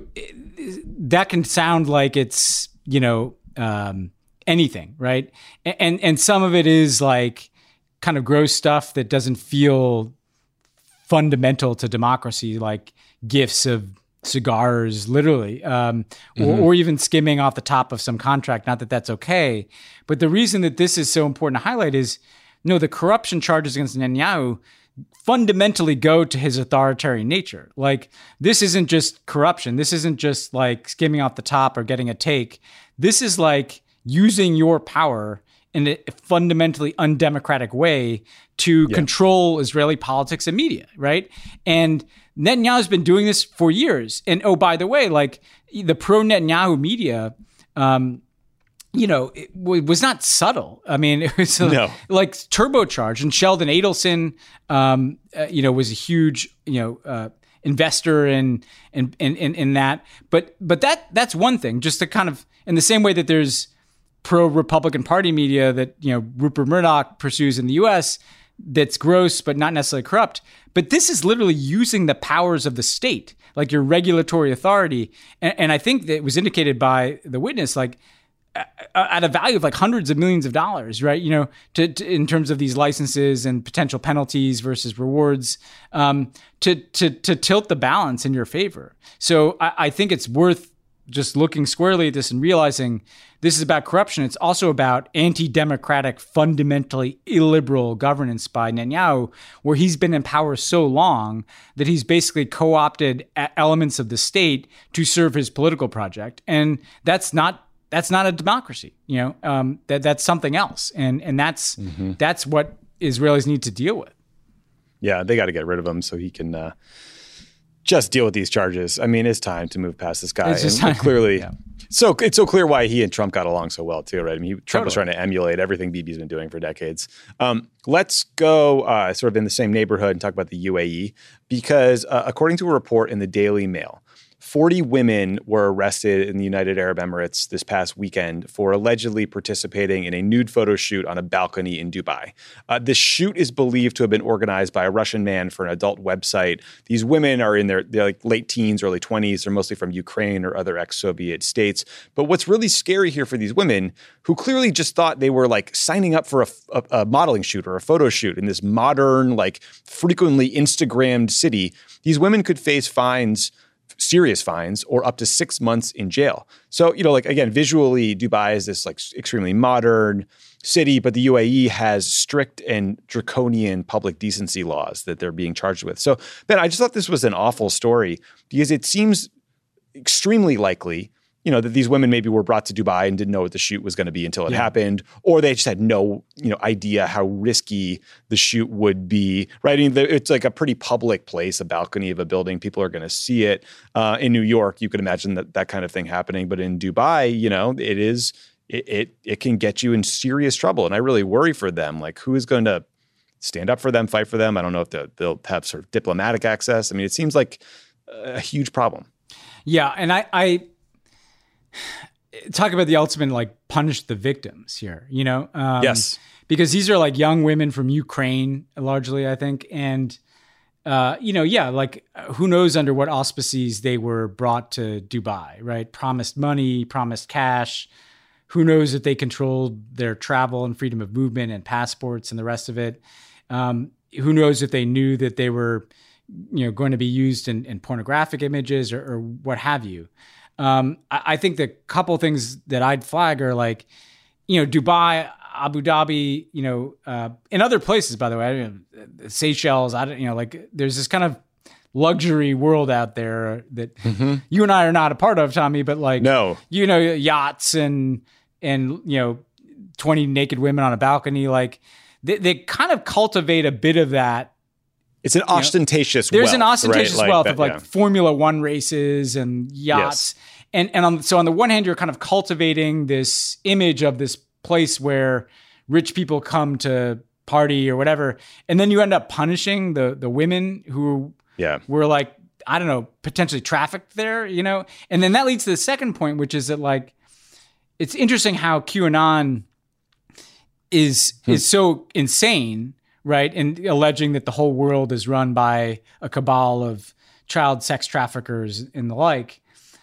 that can sound like it's, you know, um, anything, right? And and some of it is like kind of gross stuff that doesn't feel fundamental to democracy, like gifts of cigars, literally, um, mm-hmm. or, or even skimming off the top of some contract. Not that that's okay, but the reason that this is so important to highlight is, no, the corruption charges against Netanyahu fundamentally go to his authoritarian nature. Like, this isn't just corruption. This isn't just like skimming off the top or getting a take. This is like using your power in a fundamentally undemocratic way to yeah. control Israeli politics and media, right? And Netanyahu's been doing this for years. And oh, by the way, like the pro-Netanyahu media, um, you know, it w- was not subtle. I mean, it was uh, no. like turbocharged. And Sheldon Adelson, um, uh, you know, was a huge, you know, uh, investor in, in in in in that. But but that that's one thing. Just to kind of, in the same way that there's pro-Republican Party media that, you know, Rupert Murdoch pursues in the U S, that's gross but not necessarily corrupt. But this is literally using the powers of the state, like your regulatory authority. And, and I think that it was indicated by the witness, like at a value of like hundreds of millions of dollars, right? You know, to, to in terms of these licenses and potential penalties versus rewards, um, to to to tilt the balance in your favor. So I, I think it's worth just looking squarely at this and realizing this is about corruption. It's also about anti-democratic, fundamentally illiberal governance by Netanyahu, where he's been in power so long that he's basically co-opted elements of the state to serve his political project. And that's not that's not a democracy. You know, um, that that's something else. And and that's mm-hmm. that's what Israelis need to deal with. Yeah, they got to get rid of him so he can uh, just deal with these charges. I mean, it's time to move past this guy. It's just and time. Clearly, yeah. so it's so clear why he and Trump got along so well too, right? I mean, he, Trump Totally. was trying to emulate everything Bibi's been doing for decades. Um, let's go uh, sort of in the same neighborhood and talk about the U A E, because uh, according to a report in the Daily Mail, forty women were arrested in the United Arab Emirates this past weekend for allegedly participating in a nude photo shoot on a balcony in Dubai. Uh, this shoot is believed to have been organized by a Russian man for an adult website. These women are in their, their like late teens, early twenties. They're mostly from Ukraine or other ex-Soviet states. But what's really scary here for these women, who clearly just thought they were like signing up for a, a, a modeling shoot or a photo shoot in this modern, like frequently Instagrammed city, these women could face fines serious fines or up to six months in jail. So, you know, like, again, visually, Dubai is this like extremely modern city, but the U A E has strict and draconian public decency laws that they're being charged with. So, Ben, I just thought this was an awful story because it seems extremely likely, you know, that these women maybe were brought to Dubai and didn't know what the shoot was going to be until it yeah. happened, or they just had no, you know, idea how risky the shoot would be, right? I mean, it's like a pretty public place, a balcony of a building. People are going to see it. Uh, in New York, you could imagine that that kind of thing happening. But in Dubai, you know, it is, it, it, it can get you in serious trouble. And I really worry for them. Like, who is going to stand up for them, fight for them? I don't know if they'll, they'll have sort of diplomatic access. I mean, it seems like a huge problem. Yeah. And I, I, talk about the ultimate, like, punish the victims here, you know? Um, yes. Because these are like young women from Ukraine, largely, I think. And, uh, you know, yeah, like, who knows under what auspices they were brought to Dubai, right? Promised money, promised cash. Who knows if they controlled their travel and freedom of movement and passports and the rest of it. Um, who knows if they knew that they were, you know, going to be used in, in pornographic images or, or what have you. Um, I, I think the couple things that I'd flag are like, you know, Dubai, Abu Dhabi, you know, uh, in other places, by the way, I don't know, Seychelles, I don't, you know, like, there's this kind of luxury world out there that mm-hmm. you and I are not a part of, Tommy, but like, no, you know, yachts and, and, you know, twenty naked women on a balcony, like they, they kind of cultivate a bit of that. It's an ostentatious you know, There's wealth, an ostentatious right? like wealth that, of like yeah. Formula One races and yachts. Yes. And and on, so on the one hand, you're kind of cultivating this image of this place where rich people come to party or whatever. And then you end up punishing the the women who yeah. were like, I don't know, potentially trafficked there, you know? And then that leads to the second point, which is that, like, it's interesting how QAnon is hmm. is so insane, right? And alleging that the whole world is run by a cabal of child sex traffickers and the like.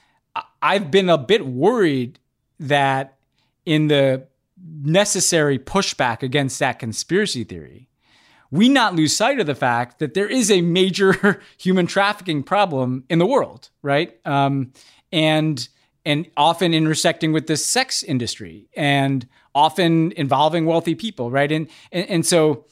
I've been a bit worried that in the necessary pushback against that conspiracy theory, we not lose sight of the fact that there is a major human trafficking problem in the world, right? Um, and and often intersecting with the sex industry and often involving wealthy people, right? And and, and so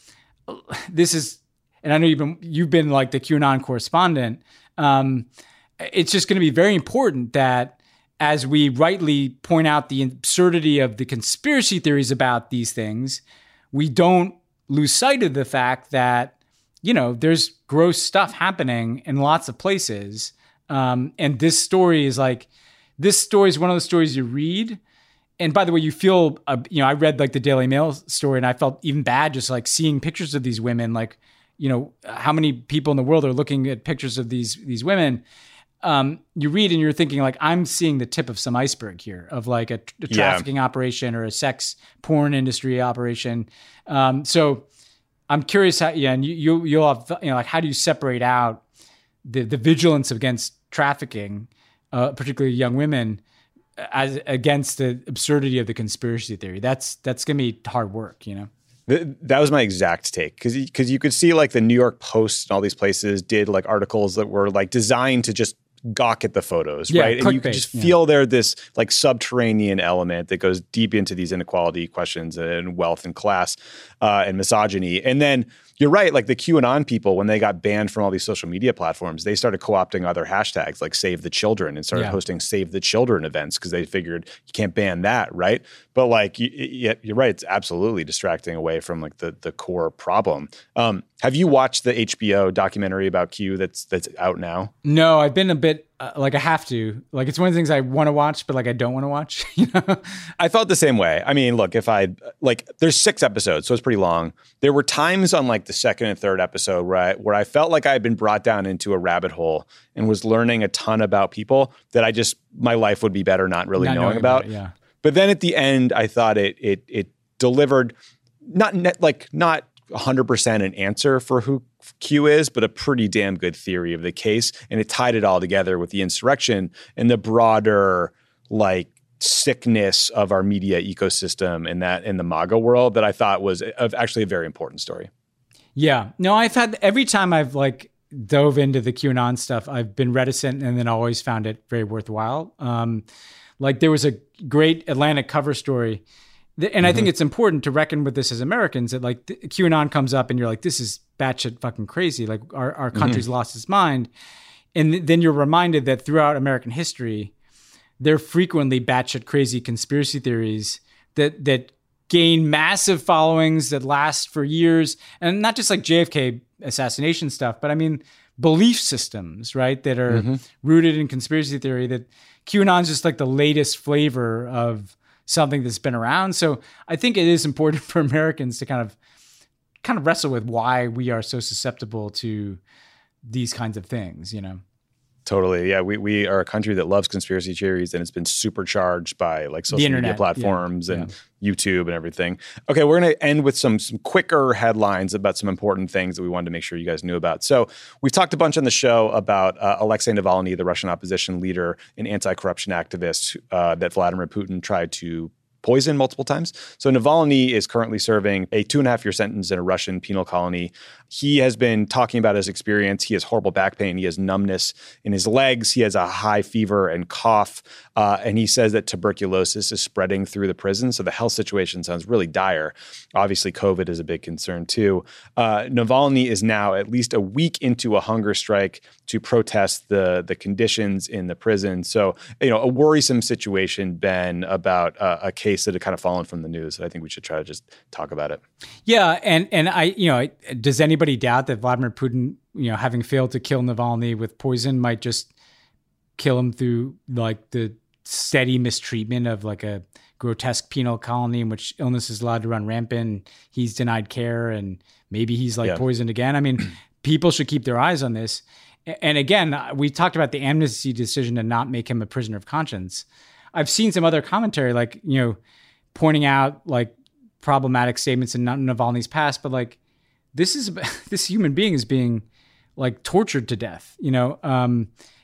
this is, and I know you've been you've been like the QAnon correspondent. Um, it's just going to be very important that as we rightly point out the absurdity of the conspiracy theories about these things, we don't lose sight of the fact that, you know, there's gross stuff happening in lots of places. Um, and this story is like, this story is one of those stories you read. And by the way, you feel, uh, you know, I read like the Daily Mail story and I felt even bad just like seeing pictures of these women, like, you know, how many people in the world are looking at pictures of these, these women. Um, you read and you're thinking like, I'm seeing the tip of some iceberg here of like a, a trafficking yeah. operation or a sex porn industry operation. Um, so I'm curious how, yeah, and you, you, you'll have, you know, like, how do you separate out the, the vigilance against trafficking, uh, particularly young women, as against the absurdity of the conspiracy theory? That's, that's going to be hard work, you know? That was my exact take, because because you could see like the New York Post and all these places did like articles that were like designed to just gawk at the photos, yeah, right? And you could just yeah. feel there this like subterranean element that goes deep into these inequality questions and wealth and class uh, and misogyny. And then you're right, like the QAnon people, when they got banned from all these social media platforms, they started co-opting other hashtags like Save the Children and started yeah. hosting Save the Children events because they figured you can't ban that, right? But like, you, you, you're right, it's absolutely distracting away from like the the core problem. Um, have you watched the H B O documentary about Q that's that's out now? No, I've been a bit uh, like I have to. Like, it's one of the things I want to watch, but like I don't want to watch. You know, I felt the same way. I mean, look, if I like, there's six episodes, so it's pretty long. There were times on like the second and third episode where I, where I felt like I had been brought down into a rabbit hole and was learning a ton about people that I just, my life would be better not really not knowing, knowing about. about it, yeah. But then at the end, I thought it it it delivered not net, like not one hundred percent an answer for who Q is, but a pretty damn good theory of the case. And it tied it all together with the insurrection and the broader like sickness of our media ecosystem and that in the MAGA world that I thought was a, actually a very important story. Yeah. No, I've had, every time I've like dove into the QAnon stuff, I've been reticent and then always found it very worthwhile. Um, like there was a great Atlantic cover story. And mm-hmm. I think it's important to reckon with this as Americans that like QAnon comes up and you're like, this is batshit fucking crazy. Like our, our country's mm-hmm. lost its mind. And th- then you're reminded that throughout American history, there are frequently batshit crazy conspiracy theories that, that gain massive followings that last for years. And not just like J F K assassination stuff, but I mean, belief systems, right? That are mm-hmm. rooted in conspiracy theory. That QAnon is just like the latest flavor of something that's been around. So I think it is important for Americans to kind of, kind of wrestle with why we are so susceptible to these kinds of things, you know? Totally. Yeah. We, we are a country that loves conspiracy theories, and it's been supercharged by like social internet, media platforms yeah, and yeah. YouTube and everything. Okay. We're going to end with some, some quicker headlines about some important things that we wanted to make sure you guys knew about. So we've talked a bunch on the show about uh, Alexei Navalny, the Russian opposition leader and anti-corruption activist uh, that Vladimir Putin tried to poison multiple times. So Navalny is currently serving a two and a half year sentence in a Russian penal colony. He has been talking about his experience. He has horrible back pain. He has numbness in his legs. He has a high fever and cough. Uh, and he says that tuberculosis is spreading through the prison. So the health situation sounds really dire. Obviously, COVID is a big concern too. Uh, Navalny is now at least a week into a hunger strike to protest the, the conditions in the prison. So, you know, a worrisome situation, Ben, about uh, a case that had kind of fallen from the news. I think we should try to just talk about it. Yeah. And, and I, you know, does anybody doubt that Vladimir Putin, you know, having failed to kill Navalny with poison might just kill him through like the steady mistreatment of like a grotesque penal colony in which illness is allowed to run rampant. He's denied care and maybe he's like yeah. poisoned again. I mean, people should keep their eyes on this. And again, we talked about the amnesty decision to not make him a prisoner of conscience. I've seen some other commentary, like, you know, pointing out like problematic statements in Navalny's past, but like this is, this human being is being like tortured to death, you know, um,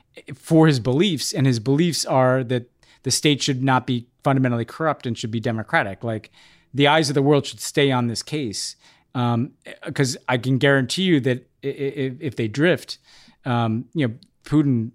for his beliefs. And his beliefs are that the state should not be fundamentally corrupt and should be democratic. Like the eyes of the world should stay on this case. Um, because I can guarantee you that if, if they drift, um, you know, Putin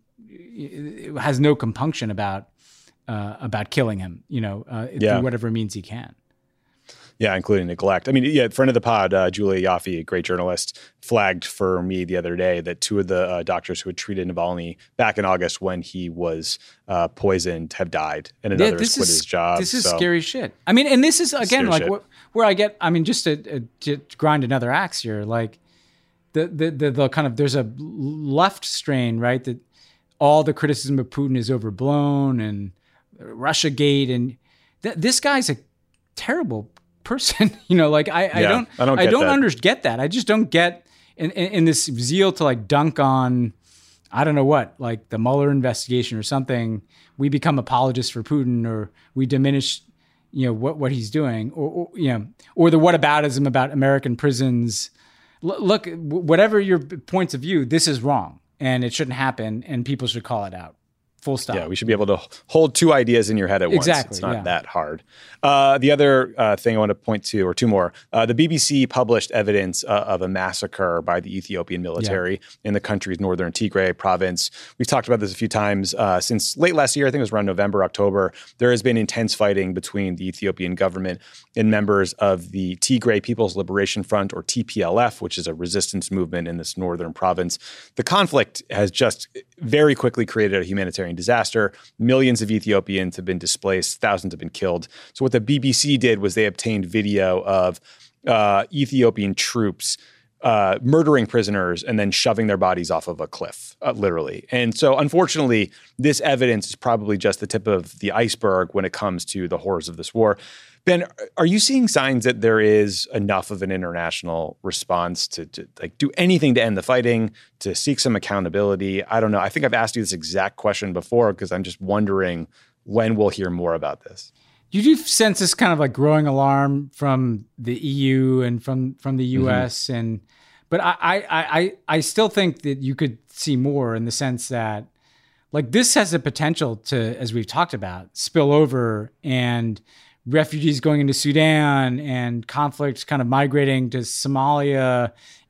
has no compunction about, uh, about killing him, you know, uh, yeah. through whatever means he can. Yeah, including neglect. I mean, yeah, friend of the pod, uh, Julia Yaffe, a great journalist, flagged for me the other day that two of the uh, doctors who had treated Navalny back in August when he was uh, poisoned have died, and another yeah, has quit is, his job. This is so. scary shit. I mean, and this is, again, like shit. wh- where I get, I mean, just to, to grind another axe here, like the, the, the, the kind of, there's a left strain, right? That all the criticism of Putin is overblown and Russiagate, and th- this guy's a terrible person, you know, like I, I yeah, don't, I don't, I get don't that. under, get that. I just don't get in, in, in this zeal to like dunk on, I don't know what, like the Mueller investigation or something. We become apologists for Putin, or we diminish, you know, what, what he's doing, or, or you know, or the whataboutism about American prisons. L- look, whatever your points of view, this is wrong and it shouldn't happen and people should call it out. Full stop. Yeah, we should be able to hold two ideas in your head at once. Exactly, It's not yeah. that hard. Uh, the other uh, thing I want to point to, or two more, uh, the B B C published evidence uh, of a massacre by the Ethiopian military yeah. in the country's northern Tigray province. We've talked about this a few times uh, since late last year. I think it was around November, October. There has been intense fighting between the Ethiopian government and members of the Tigray People's Liberation Front, or T P L F, which is a resistance movement in this northern province. The conflict has just very quickly created a humanitarian disaster. Millions of Ethiopians have been displaced. Thousands have been killed. So what the B B C did was they obtained video of uh, Ethiopian troops uh, murdering prisoners and then shoving their bodies off of a cliff, uh, literally. And so unfortunately, this evidence is probably just the tip of the iceberg when it comes to the horrors of this war. Ben, are you seeing signs that there is enough of an international response to, to like do anything to end the fighting, to seek some accountability? I don't know. I think I've asked you this exact question before because I'm just wondering when we'll hear more about this. You do sense this kind of like growing alarm from the E U and from, from the U S, mm-hmm. and but I, I I I still think that you could see more in the sense that like this has the potential to, as we've talked about, spill over, and refugees going into Sudan and conflicts kind of migrating to Somalia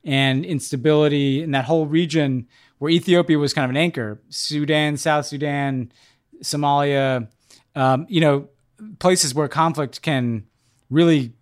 and instability in that whole region where Ethiopia was kind of an anchor, Sudan, South Sudan, Somalia, um, you know, places where conflict can really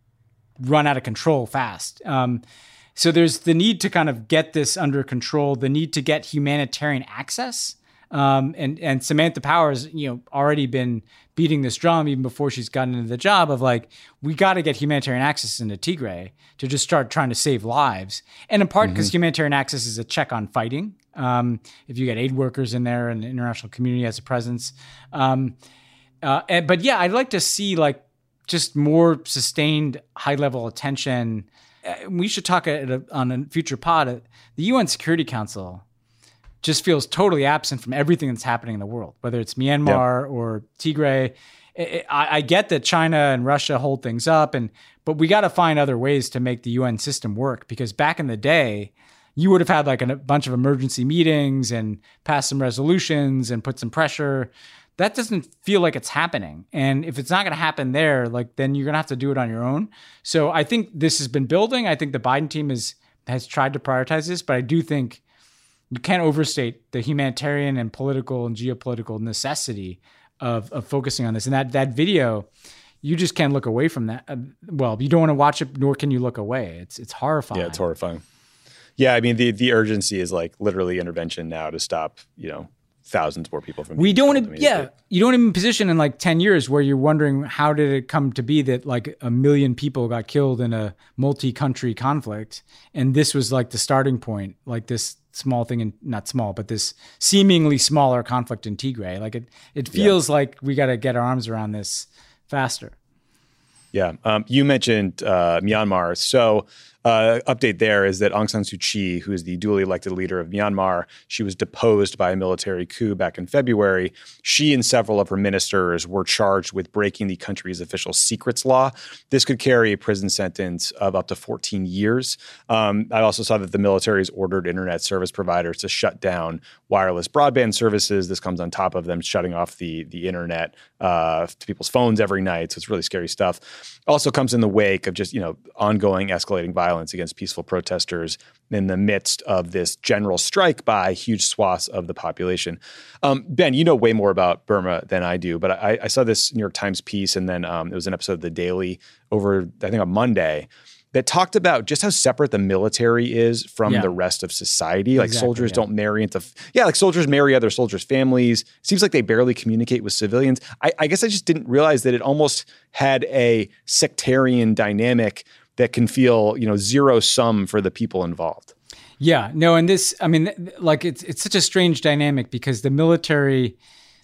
run out of control fast. Um, so there's the need to kind of get this under control, the need to get humanitarian access. Um, and, and Samantha Power has, you know, already been beating this drum even before she's gotten into the job of like, we got to get humanitarian access into Tigray to just start trying to save lives. And in part because mm-hmm. humanitarian access is a check on fighting. Um, if you get aid workers in there and the international community has a presence. Um, uh, and, but yeah, I'd like to see like just more sustained high level attention. Uh, we should talk at a, on a future pod. Uh, the U N Security Council just feels totally absent from everything that's happening in the world, whether it's Myanmar yep. or Tigray. It, it, I, I get that China and Russia hold things up, and but we got to find other ways to make the U N system work, because back in the day, you would have had like a bunch of emergency meetings and passed some resolutions and put some pressure. That doesn't feel like it's happening. And if it's not going to happen there, like then you're going to have to do it on your own. So I think this has been building. I think the Biden team is, has tried to prioritize this, but I do think you can't overstate the humanitarian and political and geopolitical necessity of, of focusing on this. And that, that video, you just can't look away from that. Uh, well, you don't want to watch it, nor can you look away. It's, it's horrifying. Yeah, it's horrifying. Yeah, I mean, the the urgency is like literally intervention now to stop, you know, thousands more people from. We don't want to, yeah, you don't want to be in a position in like ten years where you're wondering how did it come to be that like a million people got killed in a multi-country conflict, and this was like the starting point, like this small thing, and not small, but this seemingly smaller conflict in Tigray. Like it, it feels yeah. like we got to get our arms around this faster. Yeah, um, you mentioned uh, Myanmar, so. Uh, update there is that Aung San Suu Kyi, who is the duly elected leader of Myanmar, she was deposed by a military coup back in February. She and several of her ministers were charged with breaking the country's official secrets law. This could carry a prison sentence of up to fourteen years. Um, I also saw that the military has ordered internet service providers to shut down wireless broadband services. This comes on top of them shutting off the, the internet uh, to people's phones every night. So it's really scary stuff. Also comes in the wake of just, you know, ongoing escalating violence against peaceful protesters in the midst of this general strike by huge swaths of the population. Um, Ben, you know way more about Burma than I do, but I, I saw this New York Times piece, and then um, it was an episode of The Daily over, I think, on Monday, that talked about just how separate the military is from yeah. the rest of society. Like exactly, soldiers yeah. don't marry into, yeah, like soldiers marry other soldiers' families. It seems like they barely communicate with civilians. I, I guess I just didn't realize that it almost had a sectarian dynamic that can feel, you know, zero sum for the people involved. Yeah, no, and this, I mean, like it's it's such a strange dynamic because the military,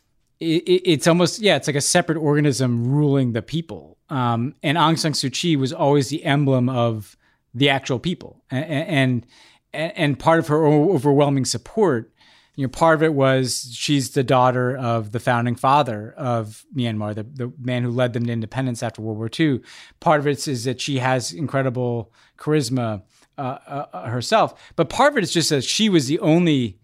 it, it's almost, yeah, it's like a separate organism ruling the people. Um, and Aung San Suu Kyi was always the emblem of the actual people. And, and, and part of her overwhelming support, you know, part of it was she's the daughter of the founding father of Myanmar, the, the man who led them to independence after World War Two. Part of it is that she has incredible charisma uh, uh, herself. But part of it is just that she was the only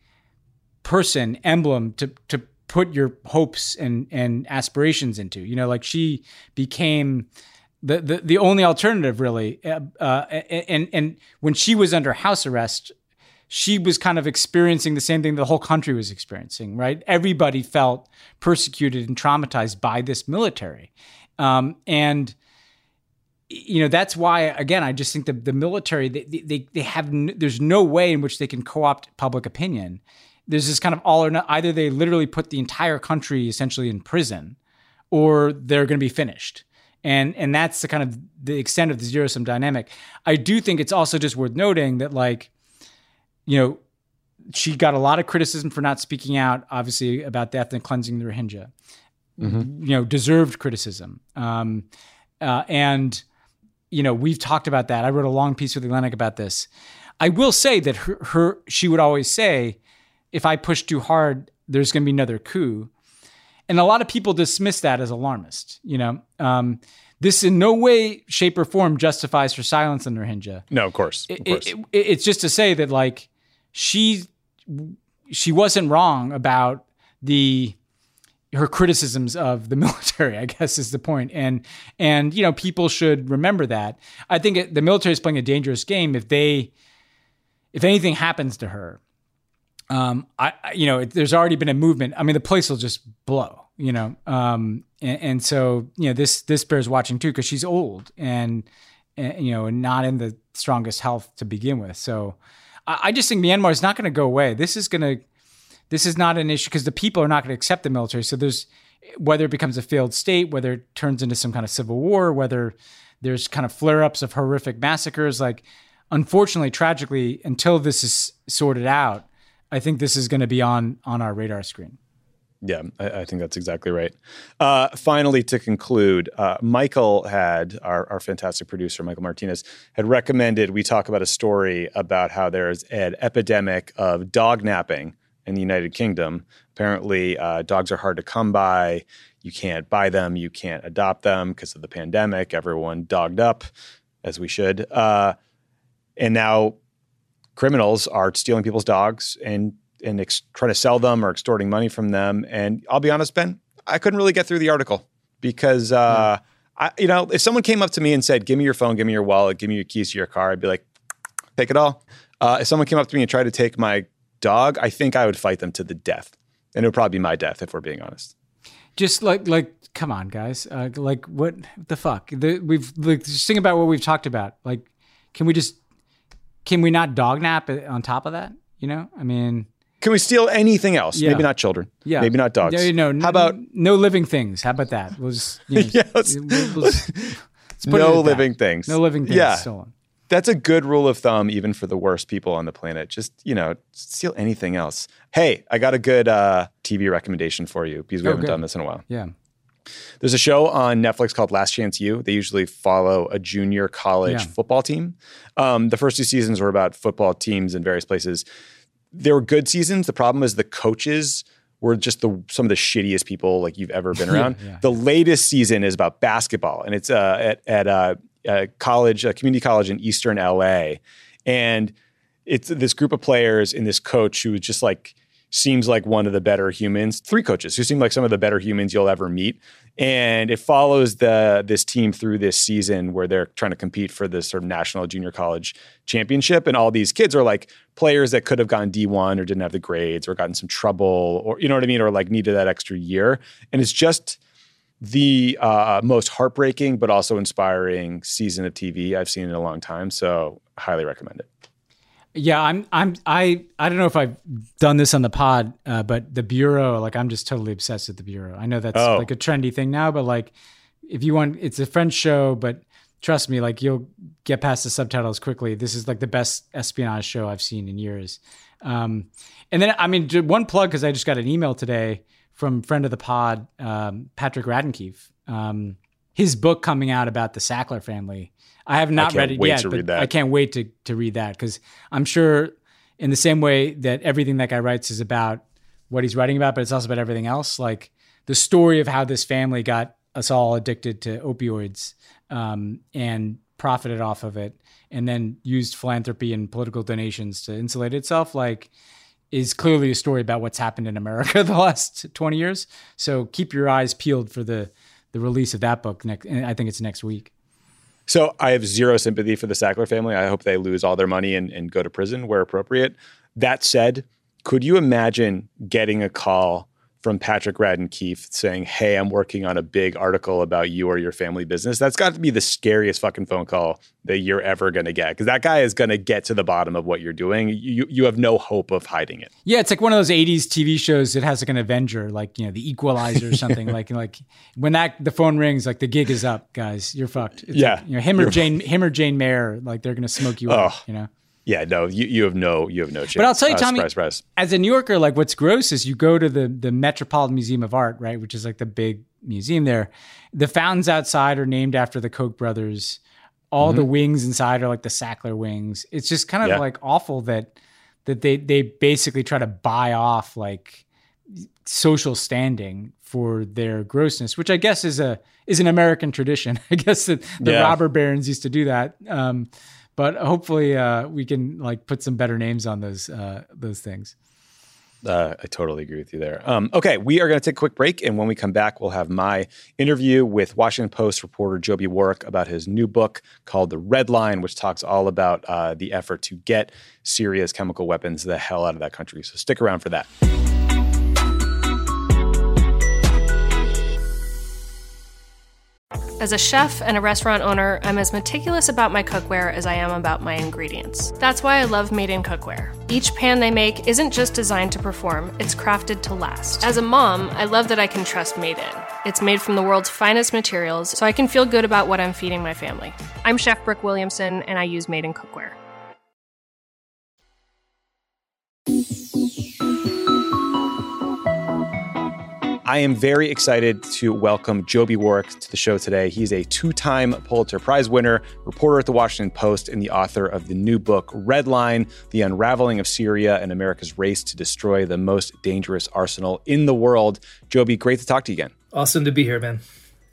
person, emblem to to put your hopes and, and aspirations into. You know, like she became the the, the only alternative, really. Uh, uh, and, and when she was under house arrest, she was kind of experiencing the same thing the whole country was experiencing, right? Everybody felt persecuted and traumatized by this military. Um, and, you know, that's why, again, I just think the, the military, they, they, they have, n- there's no way in which they can co-opt public opinion. There's this kind of all or not, either they literally put the entire country essentially in prison or they're going to be finished. And, and that's the kind of the extent of the zero-sum dynamic. I do think it's also just worth noting that, like, you know, she got a lot of criticism for not speaking out, obviously, about the ethnic cleansing of the Rohingya. Mm-hmm. You know, deserved criticism. Um, uh, and, you know, we've talked about that. I wrote a long piece with Atlantic about this. I will say that her, her she would always say, if I push too hard, there's going to be another coup. And a lot of people dismiss that as alarmist, you know. Um, This in no way, shape, or form justifies her silence on Rohingya. No, of course. Of course. It, it, it's just to say that, like, she she wasn't wrong about the her criticisms of the military, I guess is the point. And and you know, people should remember that. I think it, the military is playing a dangerous game if they if anything happens to her, um, I, I you know, it, there's already been a movement. I mean, the place will just blow, you know, um, and, and so you know, this this bears watching too because she's old and, and you know, and not in the strongest health to begin with. So I, I just think Myanmar is not going to go away. This is going to, this is not an issue because the people are not going to accept the military. So there's whether it becomes a failed state, whether it turns into some kind of civil war, whether there's kind of flare-ups of horrific massacres. Like, unfortunately, tragically, until this is sorted out, I think this is going to be on on our radar screen. Yeah, I, I think that's exactly right. Uh, finally, to conclude, uh, Michael had, our, our fantastic producer, Michael Martinez, had recommended we talk about a story about how there's an epidemic of dog napping in the United Kingdom. Apparently, uh, dogs are hard to come by. You can't buy them. You can't adopt them because of the pandemic. Everyone dogged up, as we should. Uh, and now criminals are stealing people's dogs and and ex- trying to sell them or extorting money from them. And I'll be honest, Ben, I couldn't really get through the article because, uh, I, you know, if someone came up to me and said, give me your phone, give me your wallet, give me your keys to your car, I'd be like, take it all. Uh, if someone came up to me and tried to take my dog, I think I would fight them to the death. And it would probably be my death if we're being honest. Just like, like, come on, guys. Uh, like, what the fuck? The, we've like, just think about what we've talked about. Like, can we just, can we not dog nap on top of that? You know, I mean, can we steal anything else? Yeah. Maybe not children. Yeah. Maybe not dogs. No, no, How about no living things? How about that? We'll just, you know, yeah, let's, we'll, we'll, let's put no it at living that. things. No living things yeah. stolen. That's a good rule of thumb, even for the worst people on the planet. Just, you know, steal anything else. Hey, I got a good uh, T V recommendation for you because we Oh, haven't good. done this in a while. Yeah. There's a show on Netflix called Last Chance U. They usually follow a junior college Yeah. football team. Um, the first two seasons were about football teams in various places. They were good seasons. The problem is the coaches were just the some of the shittiest people like you've ever been around. Yeah, yeah. The latest season is about basketball, and it's uh, at at uh, a college, a community college in Eastern L A, and it's this group of players and this coach who just like seems like one of the better humans. Three coaches who seem like some of the better humans you'll ever meet, and it follows the this team through this season where they're trying to compete for this sort of national junior college championship, and all these kids are like players that could have gone D one or didn't have the grades or gotten some trouble or you know what I mean, or like needed that extra year, and it's just the uh, most heartbreaking but also inspiring season of T V I've seen in a long time. So highly recommend it. Yeah, I'm. I'm. I. I don't know if I've done this on the pod, uh, but the Bureau. Like, I'm just totally obsessed with the Bureau. I know that's Oh. like a trendy thing now, but like, if you want, it's a French show, but trust me, like you'll get past the subtitles quickly. This is like the best espionage show I've seen in years. Um, and then, I mean, one plug because I just got an email today from friend of the pod, um, Patrick Raddenkeefe. Um, his book coming out about the Sackler family. I have not can't read it wait yet, to but read that. I can't wait to to read that because I'm sure in the same way that everything that guy writes is about what he's writing about, but it's also about everything else. Like the story of how this family got us all addicted to opioids um, and profited off of it and then used philanthropy and political donations to insulate itself, like is clearly a story about what's happened in America the last twenty years. So keep your eyes peeled for the the release of that book next. And I think it's next week. So I have zero sympathy for the Sackler family. I hope they lose all their money and, and go to prison where appropriate. That said, could you imagine getting a call from Patrick Raddenkeefe saying, hey, I'm working on a big article about you or your family business? That's got to be the scariest fucking phone call that you're ever going to get because that guy is going to get to the bottom of what you're doing. You you have no hope of hiding it. Yeah, it's like one of those eighties T V shows that has like an Avenger, like, you know, the Equalizer or something. like like when that the phone rings, like the gig is up, guys. You're fucked. It's Yeah. like, you know, him or Jane him or Jane Mayer, like they're gonna smoke you up, you know. Yeah, no, you, you have no you have no chance. But I'll tell you, Uh, Tommy, surprise, surprise. as a New Yorker, like what's gross is you go to the the Metropolitan Museum of Art, right, which is like the big museum there. The fountains outside are named after the Koch brothers. All Mm-hmm. the wings inside are like the Sackler wings. It's just kind of Yeah. like awful that that they they basically try to buy off like social standing for their grossness, which I guess is a is an American tradition. I guess that the Yeah. robber barons used to do that. Um, but hopefully uh, we can like put some better names on those uh, those things. Uh, I totally agree with you there. Um, okay, we are going to take a quick break, and when we come back, we'll have my interview with Washington Post reporter Joby Warrick about his new book called The Red Line, which talks all about uh, the effort to get Syria's chemical weapons the hell out of that country. So stick around for that. As a chef and a restaurant owner, I'm as meticulous about my cookware as I am about my ingredients. That's why I love Made in Cookware. Each pan they make isn't just designed to perform, it's crafted to last. As a mom, I love that I can trust Made in. It's made from the world's finest materials, so I can feel good about what I'm feeding my family. I'm Chef Brooke Williamson, and I use Made in Cookware. I am very excited to welcome Joby Warrick to the show today. He's a two-time Pulitzer Prize winner, reporter at the Washington Post, and the author of the new book, Red Line, The Unraveling of Syria and America's Race to Destroy the Most Dangerous Arsenal in the World. Joby, great to talk to you again. Awesome to be here, man.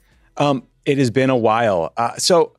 Um, it has been a while. Uh, so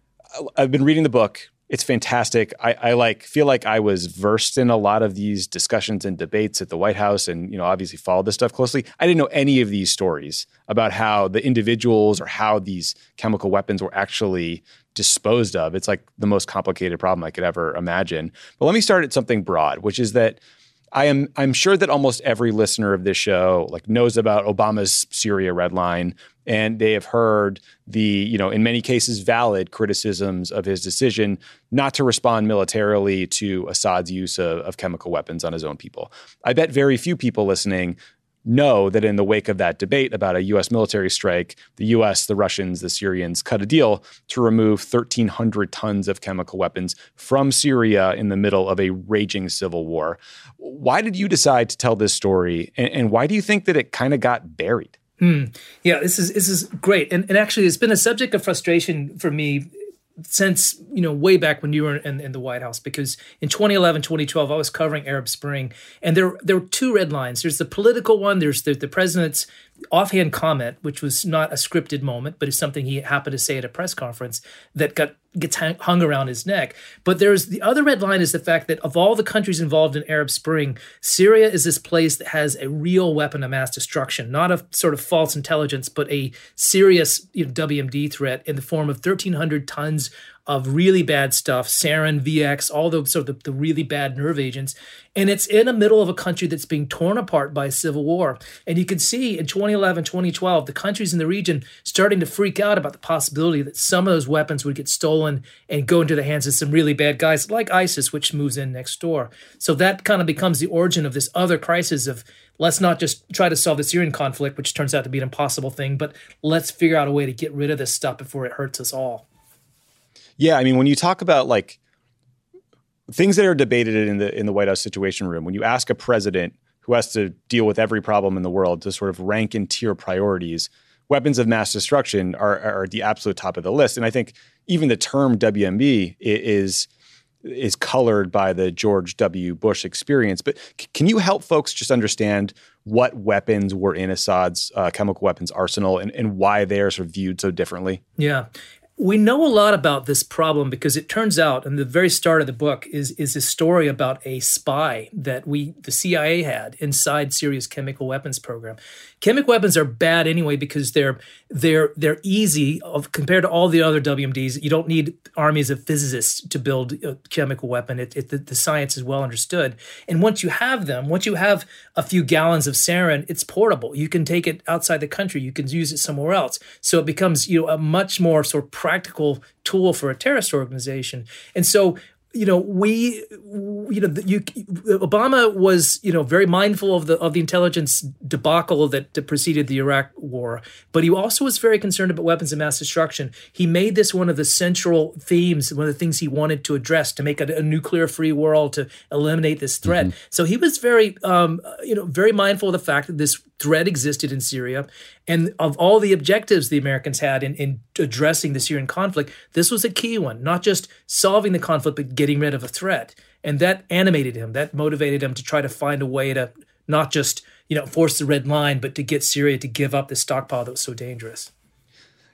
I've been reading the book. It's fantastic. I, I like feel like I was versed in a lot of these discussions and debates at the White House, and you know, obviously followed this stuff closely. I didn't know any of these stories about how the individuals or how these chemical weapons were actually disposed of. It's like the most complicated problem I could ever imagine. But let me start at something broad, which is that I am I'm sure that almost every listener of this show like knows about Obama's Syria red line, and they have heard the, you know, in many cases valid criticisms of his decision not to respond militarily to Assad's use of, of chemical weapons on his own people. I bet very few people listening know that in the wake of that debate about a U S military strike, the U S, the Russians, the Syrians cut a deal to remove thirteen hundred tons of chemical weapons from Syria in the middle of a raging civil war. Why did you decide to tell this story, and, and why do you think that it kind of got buried? Hmm. Yeah, this is this is great, and and actually, it's been a subject of frustration for me since, you know, way back when you were in, in the White House, because in twenty eleven, twenty twelve, I was covering Arab Spring, and there there were two red lines. There's the political one. There's the, the president's offhand comment, which was not a scripted moment, but it's something he happened to say at a press conference that got gets hung around his neck. But there's the other red line is the fact that of all the countries involved in Arab Spring, Syria is this place that has a real weapon of mass destruction, not a sort of false intelligence, but a serious, you know, W M D threat in the form of thirteen hundred tons of really bad stuff, sarin, V X, all the sort of the, the really bad nerve agents. And it's in the middle of a country that's being torn apart by a civil war. And you can see in twenty eleven, twenty twelve, the countries in the region starting to freak out about the possibility that some of those weapons would get stolen and go into the hands of some really bad guys like ISIS, which moves in next door. So that kind of becomes the origin of this other crisis of, let's not just try to solve the Syrian conflict, which turns out to be an impossible thing, but let's figure out a way to get rid of this stuff before it hurts us all. Yeah, I mean, when you talk about like things that are debated in the in the White House Situation Room, when you ask a president who has to deal with every problem in the world to sort of rank and tier priorities, weapons of mass destruction are, are at the absolute top of the list. And I think even the term W M D is is colored by the George W. Bush experience. But c- can you help folks just understand what weapons were in Assad's uh, chemical weapons arsenal and, and why they are sort of viewed so differently? Yeah. We know a lot about this problem because it turns out, and the very start of the book is is a story about a spy that we, the C I A had inside Syria's chemical weapons program. Chemical weapons are bad anyway because they're they're they're easy of, compared to all the other W M Ds. You don't need armies of physicists to build a chemical weapon. It, it, the, the science is well understood. And once you have them, once you have a few gallons of sarin, it's portable. You can take it outside the country. You can use it somewhere else. So it becomes, you know, a much more sort of practical tool for a terrorist organization. And so, you know, we, you know, you, Obama was, you know, very mindful of the of the intelligence debacle that, that preceded the Iraq war, but he also was very concerned about weapons of mass destruction. He made this one of the central themes, one of the things he wanted to address to make a, a nuclear-free world, to eliminate this threat. Mm-hmm. So he was very, um, you know, very mindful of the fact that this threat existed in Syria, and of all the objectives the Americans had in, in addressing the Syrian conflict, this was a key one, not just solving the conflict, but getting rid of a threat. And that animated him, that motivated him to try to find a way to not just, you know, force the red line, but to get Syria to give up the stockpile that was so dangerous.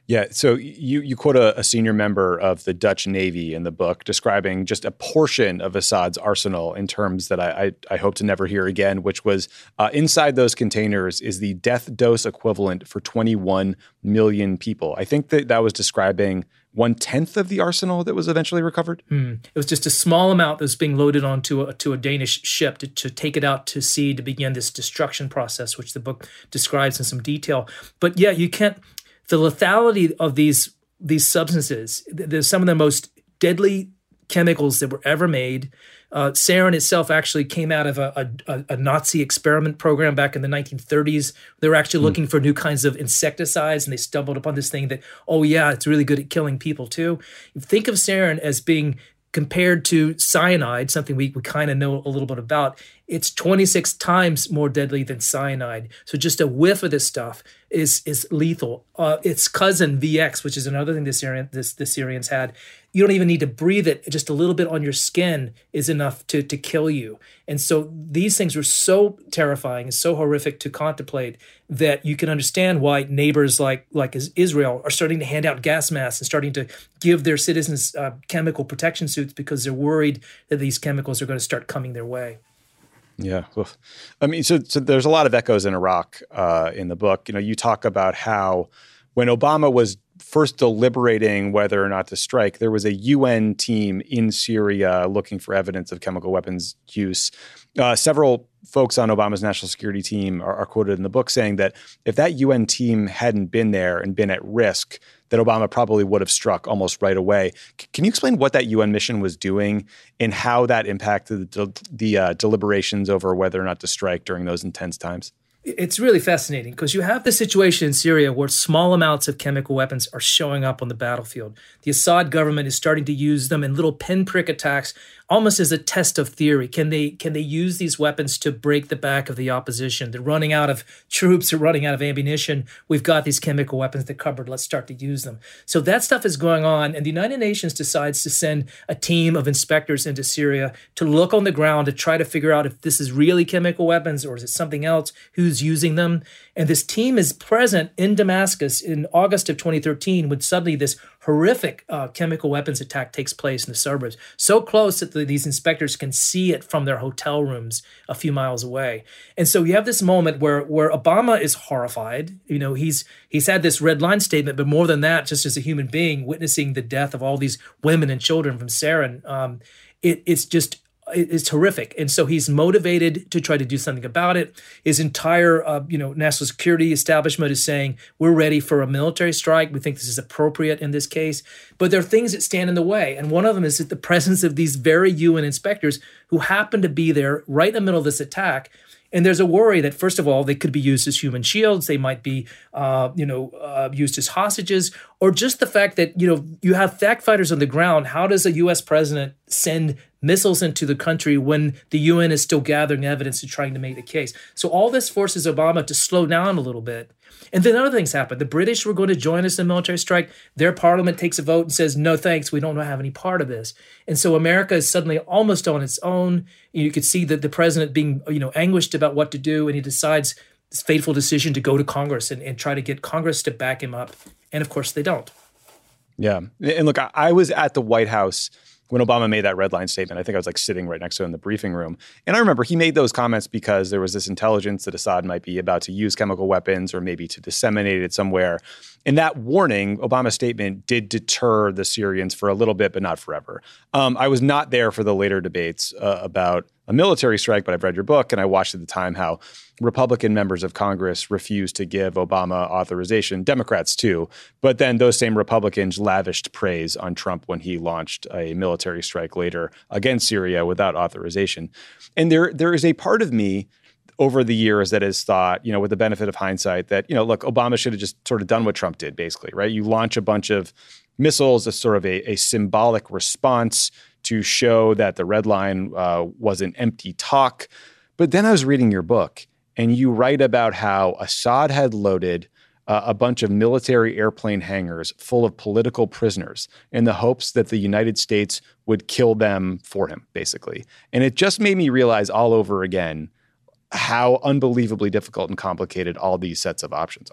Yeah, so you you quote a, a senior member of the Dutch Navy in the book describing just a portion of Assad's arsenal in terms that I, I, I hope to never hear again, which was uh, inside those containers is the death dose equivalent for twenty-one million people. I think that that was describing one-tenth of the arsenal that was eventually recovered. Mm. It was just a small amount that was being loaded onto a, to a Danish ship to, to take it out to sea to begin this destruction process, which the book describes in some detail. But yeah, you can't... The lethality of these these substances, they're some of the most deadly chemicals that were ever made. Uh, sarin itself actually came out of a, a, a Nazi experiment program back in the nineteen thirties. They were actually looking mm. for new kinds of insecticides, and they stumbled upon this thing that, oh yeah, it's really good at killing people too. Think of sarin as being compared to cyanide, something we, we kind of know a little bit about. It's twenty-six times more deadly than cyanide. So just a whiff of this stuff is is lethal. Uh, its cousin V X, which is another thing the Syrian, this, the Syrians had, you don't even need to breathe it. Just a little bit on your skin is enough to, to kill you. And so these things were so terrifying and so horrific to contemplate that you can understand why neighbors like, like Israel are starting to hand out gas masks and starting to give their citizens uh, chemical protection suits because they're worried that these chemicals are going to start coming their way. Yeah. Well, I mean, so so there's a lot of echoes in Iraq uh, in the book. You know, you talk about how when Obama was first deliberating whether or not to strike, there was a U N team in Syria looking for evidence of chemical weapons use. Uh, several folks on Obama's national security team are, are quoted in the book saying that if that U N team hadn't been there and been at risk, that Obama probably would have struck almost right away. C- can you explain what that U N mission was doing and how that impacted the, the uh, deliberations over whether or not to strike during those intense times? It's really fascinating because you have the situation in Syria where small amounts of chemical weapons are showing up on the battlefield. The Assad government is starting to use them in little pinprick attacks, almost as a test of theory. Can they can they use these weapons to break the back of the opposition? They're running out of troops, they're running out of ammunition. We've got these chemical weapons in the cupboard. Let's start to use them. So that stuff is going on, and the United Nations decides to send a team of inspectors into Syria to look on the ground to try to figure out if this is really chemical weapons or is it something else, who's using them. And this team is present in Damascus in August of twenty thirteen when suddenly this horrific uh, chemical weapons attack takes place in the suburbs, so close that the, these inspectors can see it from their hotel rooms a few miles away. And so you have this moment where where Obama is horrified. You know, he's he's had this red line statement, but more than that, just as a human being, witnessing the death of all these women and children from sarin, um, it, it's just it's horrific. And so he's motivated to try to do something about it. His entire, uh, you know, national security establishment is saying, we're ready for a military strike. We think this is appropriate in this case. But there are things that stand in the way. And one of them is that the presence of these very U N inspectors who happen to be there right in the middle of this attack. And there's a worry that, first of all, they could be used as human shields. They might be, uh, you know, uh, used as hostages, or just the fact that, you know, you have fact fighters on the ground. How does a U S president send missiles into the country when the U N is still gathering evidence and trying to make the case? So all this forces Obama to slow down a little bit. And then other things happen. The British were going to join us in a military strike. Their parliament takes a vote and says, no, thanks, we don't have any part of this. And so America is suddenly almost on its own. You could see that the president being, you know, anguished about what to do, and he decides this fateful decision to go to Congress and, and try to get Congress to back him up. And of course, they don't. Yeah. And look, I, I was at the White House when Obama made that red line statement. I think I was like sitting right next to him in the briefing room. And I remember he made those comments because there was this intelligence that Assad might be about to use chemical weapons or maybe to disseminate it somewhere. And that warning, Obama's statement, did deter the Syrians for a little bit, but not forever. Um, I was not there for the later debates uh, about a military strike, but I've read your book and I watched at the time how Republican members of Congress refused to give Obama authorization, Democrats too. But then those same Republicans lavished praise on Trump when he launched a military strike later against Syria without authorization. And there, there is a part of me over the years that has thought, you know, with the benefit of hindsight, that, you know, look, Obama should have just sort of done what Trump did, basically, right? You launch a bunch of missiles as sort of a, a symbolic response to show that the red line uh, wasn't empty talk. But then I was reading your book, and you write about how Assad had loaded uh, a bunch of military airplane hangars full of political prisoners in the hopes that the United States would kill them for him, basically. And it just made me realize all over again how unbelievably difficult and complicated all these sets of options are.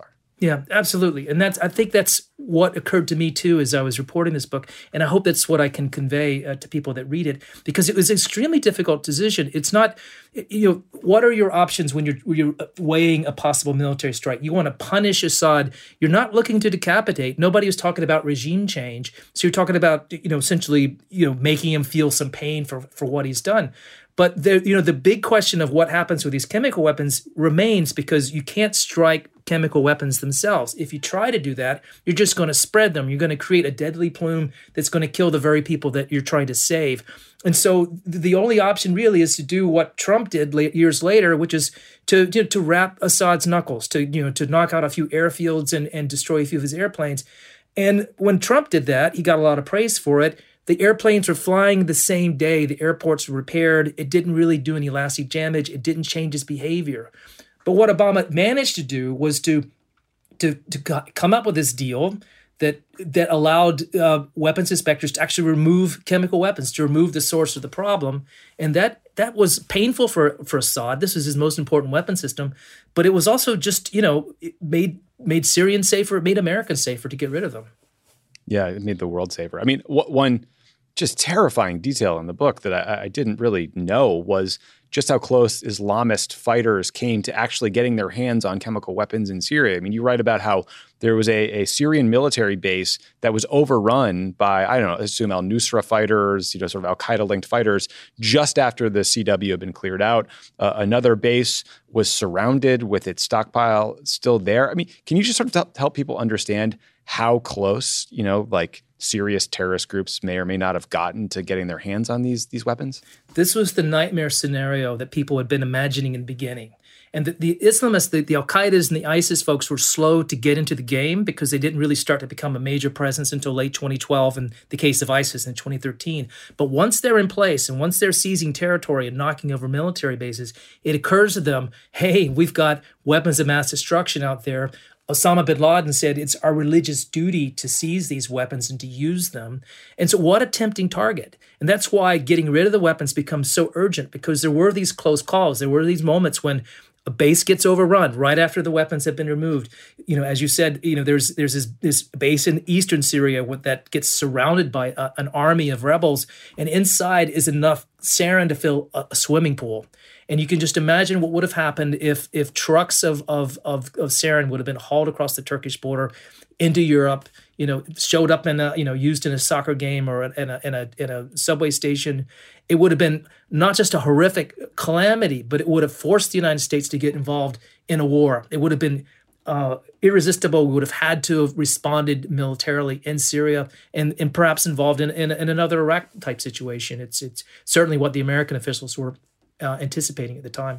Yeah, absolutely. And that's, I think that's what occurred to me too as I was reporting this book. And I hope that's what I can convey uh, to people that read it, because it was an extremely difficult decision. It's not, you know, what are your options when you're, when you're weighing a possible military strike? You want to punish Assad. You're not looking to decapitate. Nobody was talking about regime change. So you're talking about, you know, essentially, you know, making him feel some pain for, for what he's done. But the, you know, the big question of what happens with these chemical weapons remains, because you can't strike chemical weapons themselves. If you try to do that, you're just going to spread them. You're going to create a deadly plume that's going to kill the very people that you're trying to save. And so the only option really is to do what Trump did years later, which is to to, to wrap Assad's knuckles, to you know to knock out a few airfields and, and destroy a few of his airplanes. And when Trump did that, he got a lot of praise for it. The airplanes were flying the same day. The airports were repaired. It didn't really do any lasting damage. It didn't change his behavior. But what Obama managed to do was to to, to come up with this deal that that allowed uh, weapons inspectors to actually remove chemical weapons, to remove the source of the problem. And that that was painful for, for Assad. This was his most important weapon system. But it was also just, you know, it made made Syrians safer, it made Americans safer to get rid of them. Yeah, it made the world safer. I mean, what, one just terrifying detail in the book that I, I didn't really know was just how close Islamist fighters came to actually getting their hands on chemical weapons in Syria. I mean, you write about how there was a, a Syrian military base that was overrun by, I don't know, assume al-Nusra fighters, you know, sort of al-Qaeda-linked fighters, just after the C W had been cleared out. Uh, another base was surrounded with its stockpile still there. I mean, can you just sort of help people understand how close, you know, like serious terrorist groups may or may not have gotten to getting their hands on these these weapons? This was the nightmare scenario that people had been imagining in the beginning. And the, the Islamists, the, the Al-Qaedas and the ISIS folks were slow to get into the game because they didn't really start to become a major presence until late twenty twelve in the case of ISIS in twenty thirteen. But once they're in place and once they're seizing territory and knocking over military bases, it occurs to them, hey, we've got weapons of mass destruction out there. Osama bin Laden said it's our religious duty to seize these weapons and to use them. And so what a tempting target. And that's why getting rid of the weapons becomes so urgent, because there were these close calls. There were these moments when a base gets overrun right after the weapons have been removed. You know, as you said, you know, there's there's this, this base in eastern Syria that gets surrounded by a, an army of rebels, and inside is enough sarin to fill a, a swimming pool. And you can just imagine what would have happened if if trucks of of of, of sarin would have been hauled across the Turkish border into Europe, you know, showed up in a, you know, used in a soccer game or in a, in a, in a subway station. It would have been not just a horrific calamity, but it would have forced the United States to get involved in a war. It would have been uh, irresistible. We would have had to have responded militarily in Syria and, and perhaps involved in, in, in another Iraq type situation. It's, it's certainly what the American officials were uh, anticipating at the time.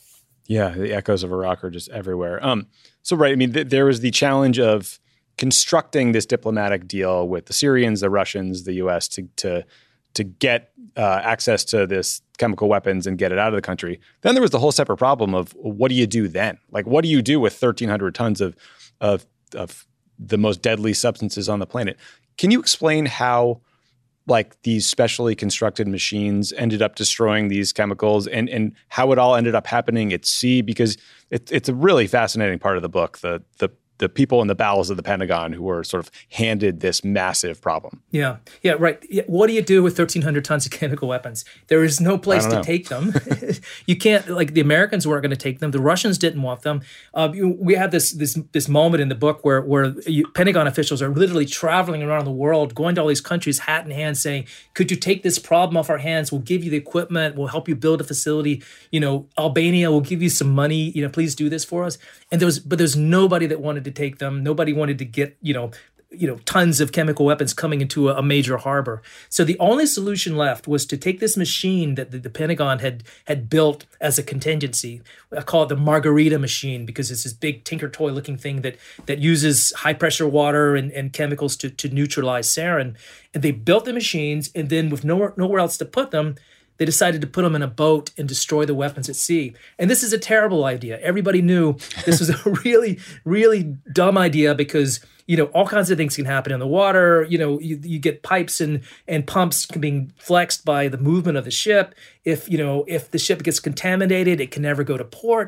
Yeah, the echoes of Iraq are just everywhere. Um, so, right, I mean, th- there was the challenge of constructing this diplomatic deal with the Syrians, the Russians, the U S to to to get uh, access to this chemical weapons and get it out of the country. Then there was the whole separate problem of what do you do then? Like, what do you do with thirteen hundred tons of of of the most deadly substances on the planet? Can you explain how, like, these specially constructed machines ended up destroying these chemicals and and how it all ended up happening at sea? Because it, it's a really fascinating part of the book, the the the people in the bowels of the Pentagon who were sort of handed this massive problem. Yeah, yeah, right. Yeah. What do you do with thirteen hundred tons of chemical weapons? There is no place to know. take them. You can't, like, the Americans weren't going to take them. The Russians didn't want them. Uh, we had this this this moment in the book where where you, Pentagon officials are literally traveling around the world, going to all these countries, hat in hand, saying, could you take this problem off our hands? We'll give you the equipment. We'll help you build a facility. You know, Albania will give you some money. You know, please do this for us. And there was, but there's nobody that wanted to take them. Nobody wanted to get, you know, you know, tons of chemical weapons coming into a, a major harbor. So the only solution left was to take this machine that the, the Pentagon had had built as a contingency. I call it the Margarita machine because it's this big Tinker Toy looking thing that that uses high pressure water and, and chemicals to, to neutralize sarin. And they built the machines, and then with nowhere nowhere else to put them, they decided to put them in a boat and destroy the weapons at sea. And this is a terrible idea. Everybody knew this was a really, really dumb idea because, you know, all kinds of things can happen in the water. You know, you, you get pipes and, and pumps being flexed by the movement of the ship. If, you know, if the ship gets contaminated, it can never go to port.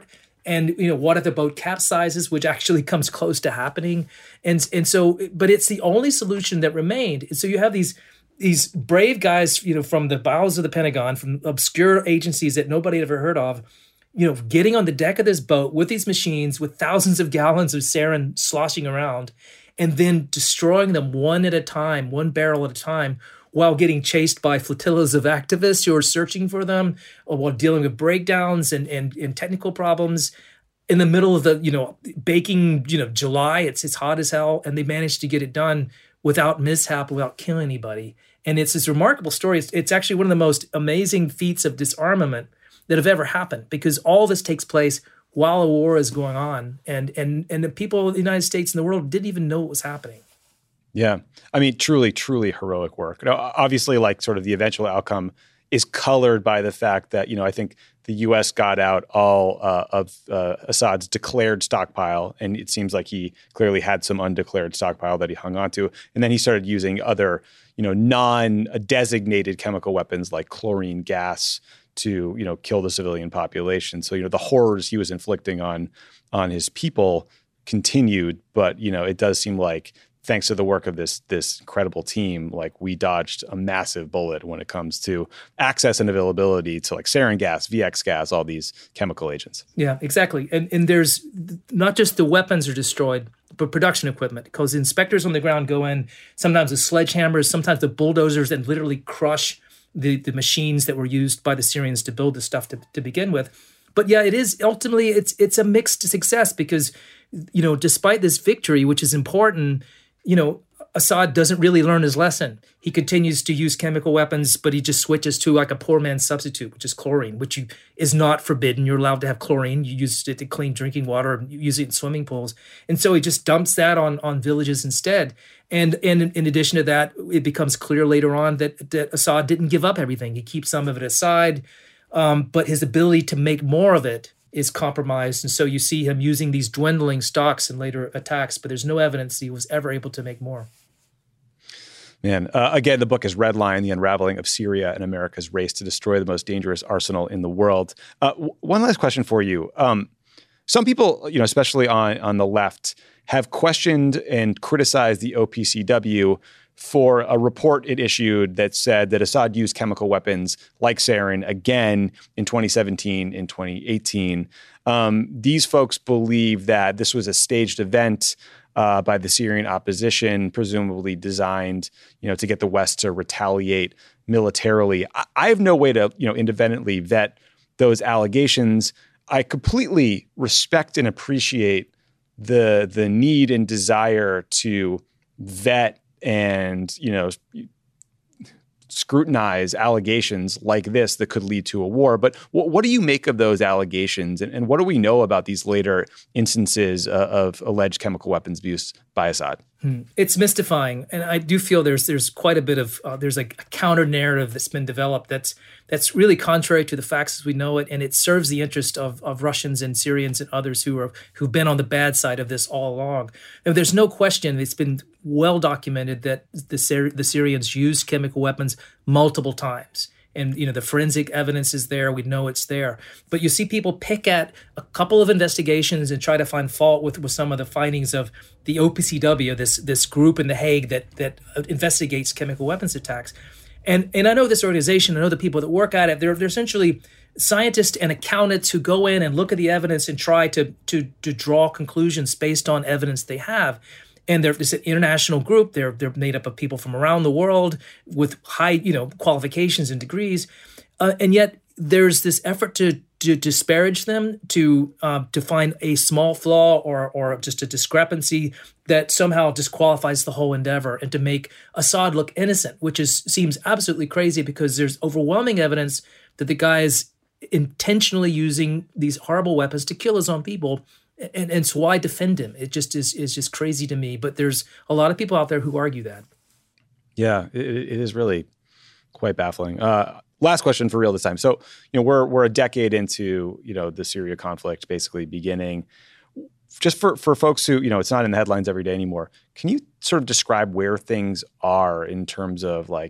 And, you know, what if the boat capsizes, which actually comes close to happening? And and so, but it's the only solution that remained. And so you have these these brave guys, you know, from the bowels of the Pentagon, from obscure agencies that nobody had ever heard of, you know, getting on the deck of this boat with these machines, with thousands of gallons of sarin sloshing around, and then destroying them one at a time, one barrel at a time, while getting chased by flotillas of activists who are searching for them, or while dealing with breakdowns and, and, and technical problems in the middle of the, you know, baking, you know, July, it's it's hot as hell, and they managed to get it done without mishap, without killing anybody. And it's this remarkable story. It's, it's actually one of the most amazing feats of disarmament that have ever happened, because all this takes place while a war is going on, and and and the people of the United States and the world didn't even know what was happening. Yeah. I mean, truly, truly heroic work. Now, obviously, like sort of the eventual outcome is colored by the fact that, you know, I think the U S got out all uh, of uh, Assad's declared stockpile, and it seems like he clearly had some undeclared stockpile that he hung on to. And then he started using other, you know, non-designated chemical weapons like chlorine gas to, you know, kill the civilian population. So, you know, the horrors he was inflicting on on his people continued, but, you know, it does seem like thanks to the work of this this incredible team, like we dodged a massive bullet when it comes to access and availability to like sarin gas, V X gas, all these chemical agents. Yeah, exactly. And and there's not just the weapons are destroyed, but production equipment, because inspectors on the ground go in, sometimes with sledgehammers, sometimes the bulldozers, and literally crush the, the machines that were used by the Syrians to build this stuff to, to begin with. But yeah, it is ultimately, it's it's a mixed success because, you know, despite this victory, which is important, you know, Assad doesn't really learn his lesson. He continues to use chemical weapons, but he just switches to like a poor man's substitute, which is chlorine, which you, is not forbidden. You're allowed to have chlorine. You use it to clean drinking water, you use it in swimming pools. And so he just dumps that on, on villages instead. And, and in addition to that, it becomes clear later on that, that Assad didn't give up everything. He keeps some of it aside, um, but his ability to make more of it is compromised. And so you see him using these dwindling stocks in later attacks, but there's no evidence he was ever able to make more. Man, uh, again, the book is Redline, The Unraveling of Syria and America's Race to Destroy the Most Dangerous Arsenal in the World. Uh, w- one last question for you. Um, some people, you know, especially on, on the left, have questioned and criticized the O P C W for a report it issued that said that Assad used chemical weapons like sarin again in twenty seventeen and twenty eighteen. Um, these folks believe that this was a staged event uh, by the Syrian opposition, presumably designed, you know, to get the West to retaliate militarily. I, I have no way to, you know, independently vet those allegations. I completely respect and appreciate the the need and desire to vet and, you know, scrutinize allegations like this that could lead to a war. But what, what do you make of those allegations? And, and what do we know about these later instances uh, of alleged chemical weapons abuse by Assad? Hmm. It's mystifying. And I do feel there's there's quite a bit of, uh, there's like a counter narrative that's been developed that's that's really contrary to the facts as we know it. And it serves the interest of, of Russians and Syrians and others who are, who've been on the bad side of this all along. And there's no question, it's been well documented that the, Syri- the Syrians used chemical weapons multiple times. And, you know, the forensic evidence is there. We know it's there. But you see people pick at a couple of investigations and try to find fault with, with some of the findings of the O P C W, this this group in The Hague that that investigates chemical weapons attacks. And and I know this organization, I know the people that work at it, they're, they're essentially scientists and accountants who go in and look at the evidence and try to to, to draw conclusions based on evidence they have. And they're it's an international group. They're they're made up of people from around the world with high, you know, qualifications and degrees, uh, and yet there's this effort to to disparage them, to uh, to find a small flaw or or just a discrepancy that somehow disqualifies the whole endeavor, and to make Assad look innocent, which is seems absolutely crazy because there's overwhelming evidence that the guy is intentionally using these horrible weapons to kill his own people. And, and so why defend him? It just is is just crazy to me. But there's a lot of people out there who argue that. Yeah, it, it is really quite baffling. Uh, last question for real this time. So, you know, we're we're a decade into, you know, the Syria conflict basically beginning. Just for, for folks who, you know, it's not in the headlines every day anymore. Can you sort of describe where things are in terms of like,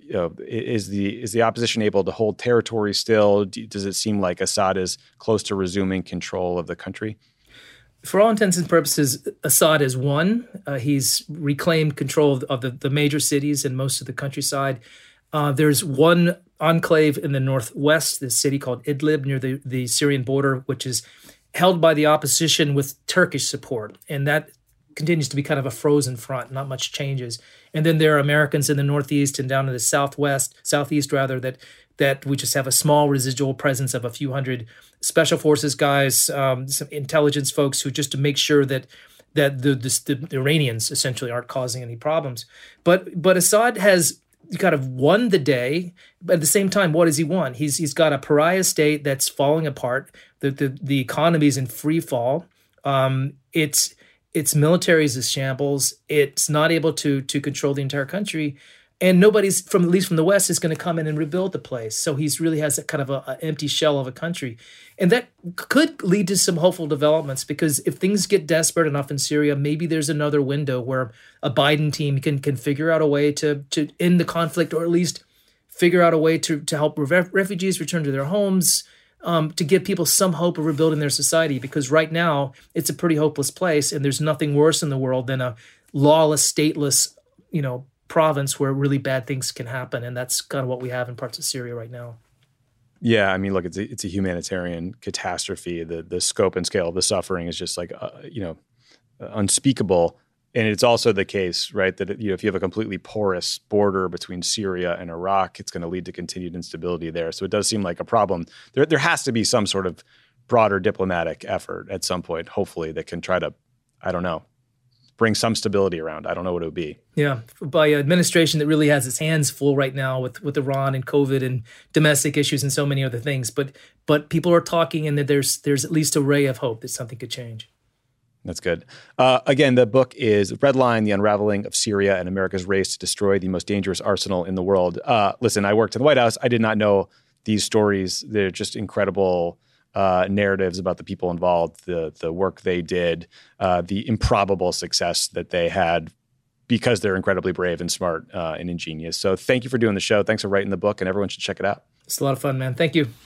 you know, is the is the opposition able to hold territory still? Does it seem like Assad is close to resuming control of the country? For all intents and purposes, Assad has won. Uh, he's reclaimed control of, of the, the major cities and most of the countryside. Uh, there's one enclave in the northwest, this city called Idlib near the, the Syrian border, which is held by the opposition with Turkish support. And that continues to be kind of a frozen front, not much changes. And then there are Americans in the northeast and down in the southwest, southeast rather, that that we just have a small residual presence of a few hundred special forces guys, um, some intelligence folks who just to make sure that that the, the, the Iranians essentially aren't causing any problems. But but Assad has kind of won the day, but at the same time, what has he won? He's he's got a pariah state that's falling apart. The the, the economy's in free fall. Um, it's its military is a shambles. It's not able to to control the entire country. And nobody's, from at least from the West, is going to come in and rebuild the place. So he's really has a kind of an empty shell of a country. And that could lead to some hopeful developments, because if things get desperate enough in Syria, maybe there's another window where a Biden team can can figure out a way to to end the conflict, or at least figure out a way to, to help ref- refugees return to their homes, um, to give people some hope of rebuilding their society. Because right now, it's a pretty hopeless place, and there's nothing worse in the world than a lawless, stateless, you know, province where really bad things can happen. And that's kind of what we have in parts of Syria right now. Yeah, I mean, look, it's a, it's a humanitarian catastrophe. The the scope and scale of the suffering is just like, uh, you know, unspeakable. And it's also the case, right, that you know, if you have a completely porous border between Syria and Iraq, it's going to lead to continued instability there. So it does seem like a problem. There there has to be some sort of broader diplomatic effort at some point, hopefully, that can try to, I don't know, bring some stability around. I don't know what it would be. Yeah, by an administration that really has its hands full right now with, with Iran and COVID and domestic issues and so many other things. But but people are talking, and that there's there's at least a ray of hope that something could change. That's good. Uh, again, the book is Red Line, The Unraveling of Syria and America's Race to Destroy the Most Dangerous Arsenal in the World. Uh, listen, I worked in the White House. I did not know these stories. They're just incredible Uh, narratives about the people involved, the the work they did, uh, the improbable success that they had because they're incredibly brave and smart uh, and ingenious. So thank you for doing the show. Thanks for writing the book, and everyone should check it out. It's a lot of fun, man. Thank you.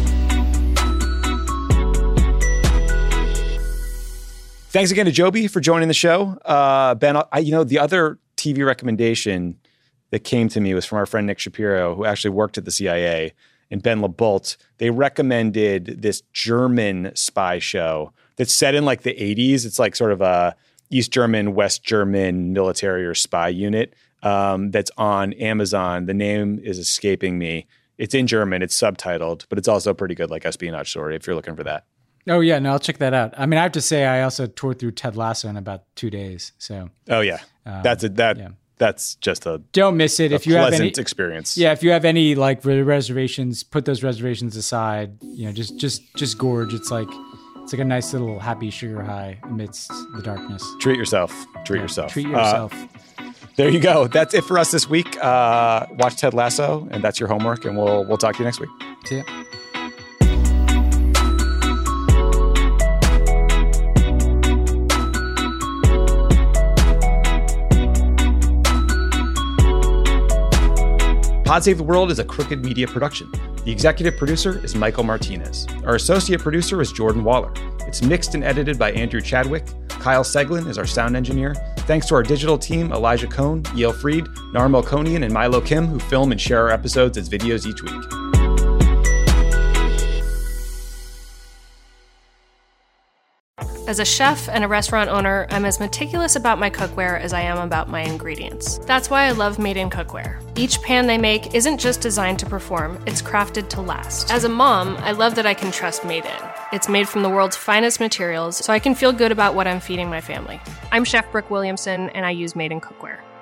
Thanks again to Joby for joining the show. Uh, Ben, I, you know, the other T V recommendation that came to me was from our friend Nick Shapiro, who actually worked at the C I A, and Ben LeBolt. They recommended this German spy show that's set in like the eighties. It's like sort of a East German, West German military or spy unit um, that's on Amazon. The name is escaping me. It's in German. It's subtitled, but it's also a pretty good like espionage story if you're looking for that. Oh, yeah. No, I'll check that out. I mean, I have to say, I also tore through Ted Lasso in about two days. So. Oh, yeah. Um, that's a, that. Yeah. That's just a don't miss it. If you have any experience, yeah. If you have any like reservations, put those reservations aside. You know, just just just gorge. It's like it's like a nice little happy sugar high amidst the darkness. Treat yourself. Treat yeah, yourself. Treat yourself. Uh, there you go. That's it for us this week. Uh, watch Ted Lasso, and that's your homework. And we'll we'll talk to you next week. See ya. Pod Save the World is a Crooked Media production. The executive producer is Michael Martinez. Our associate producer is Jordan Waller. It's mixed and edited by Andrew Chadwick. Kyle Seglin is our sound engineer. Thanks to our digital team, Elijah Cohn, Yale Freed, Narmo Konian, and Milo Kim, who film and share our episodes as videos each week. As a chef and a restaurant owner, I'm as meticulous about my cookware as I am about my ingredients. That's why I love Made in Cookware. Each pan they make isn't just designed to perform, it's crafted to last. As a mom, I love that I can trust Made in. It's made from the world's finest materials, so I can feel good about what I'm feeding my family. I'm Chef Brooke Williamson, and I use Made in Cookware.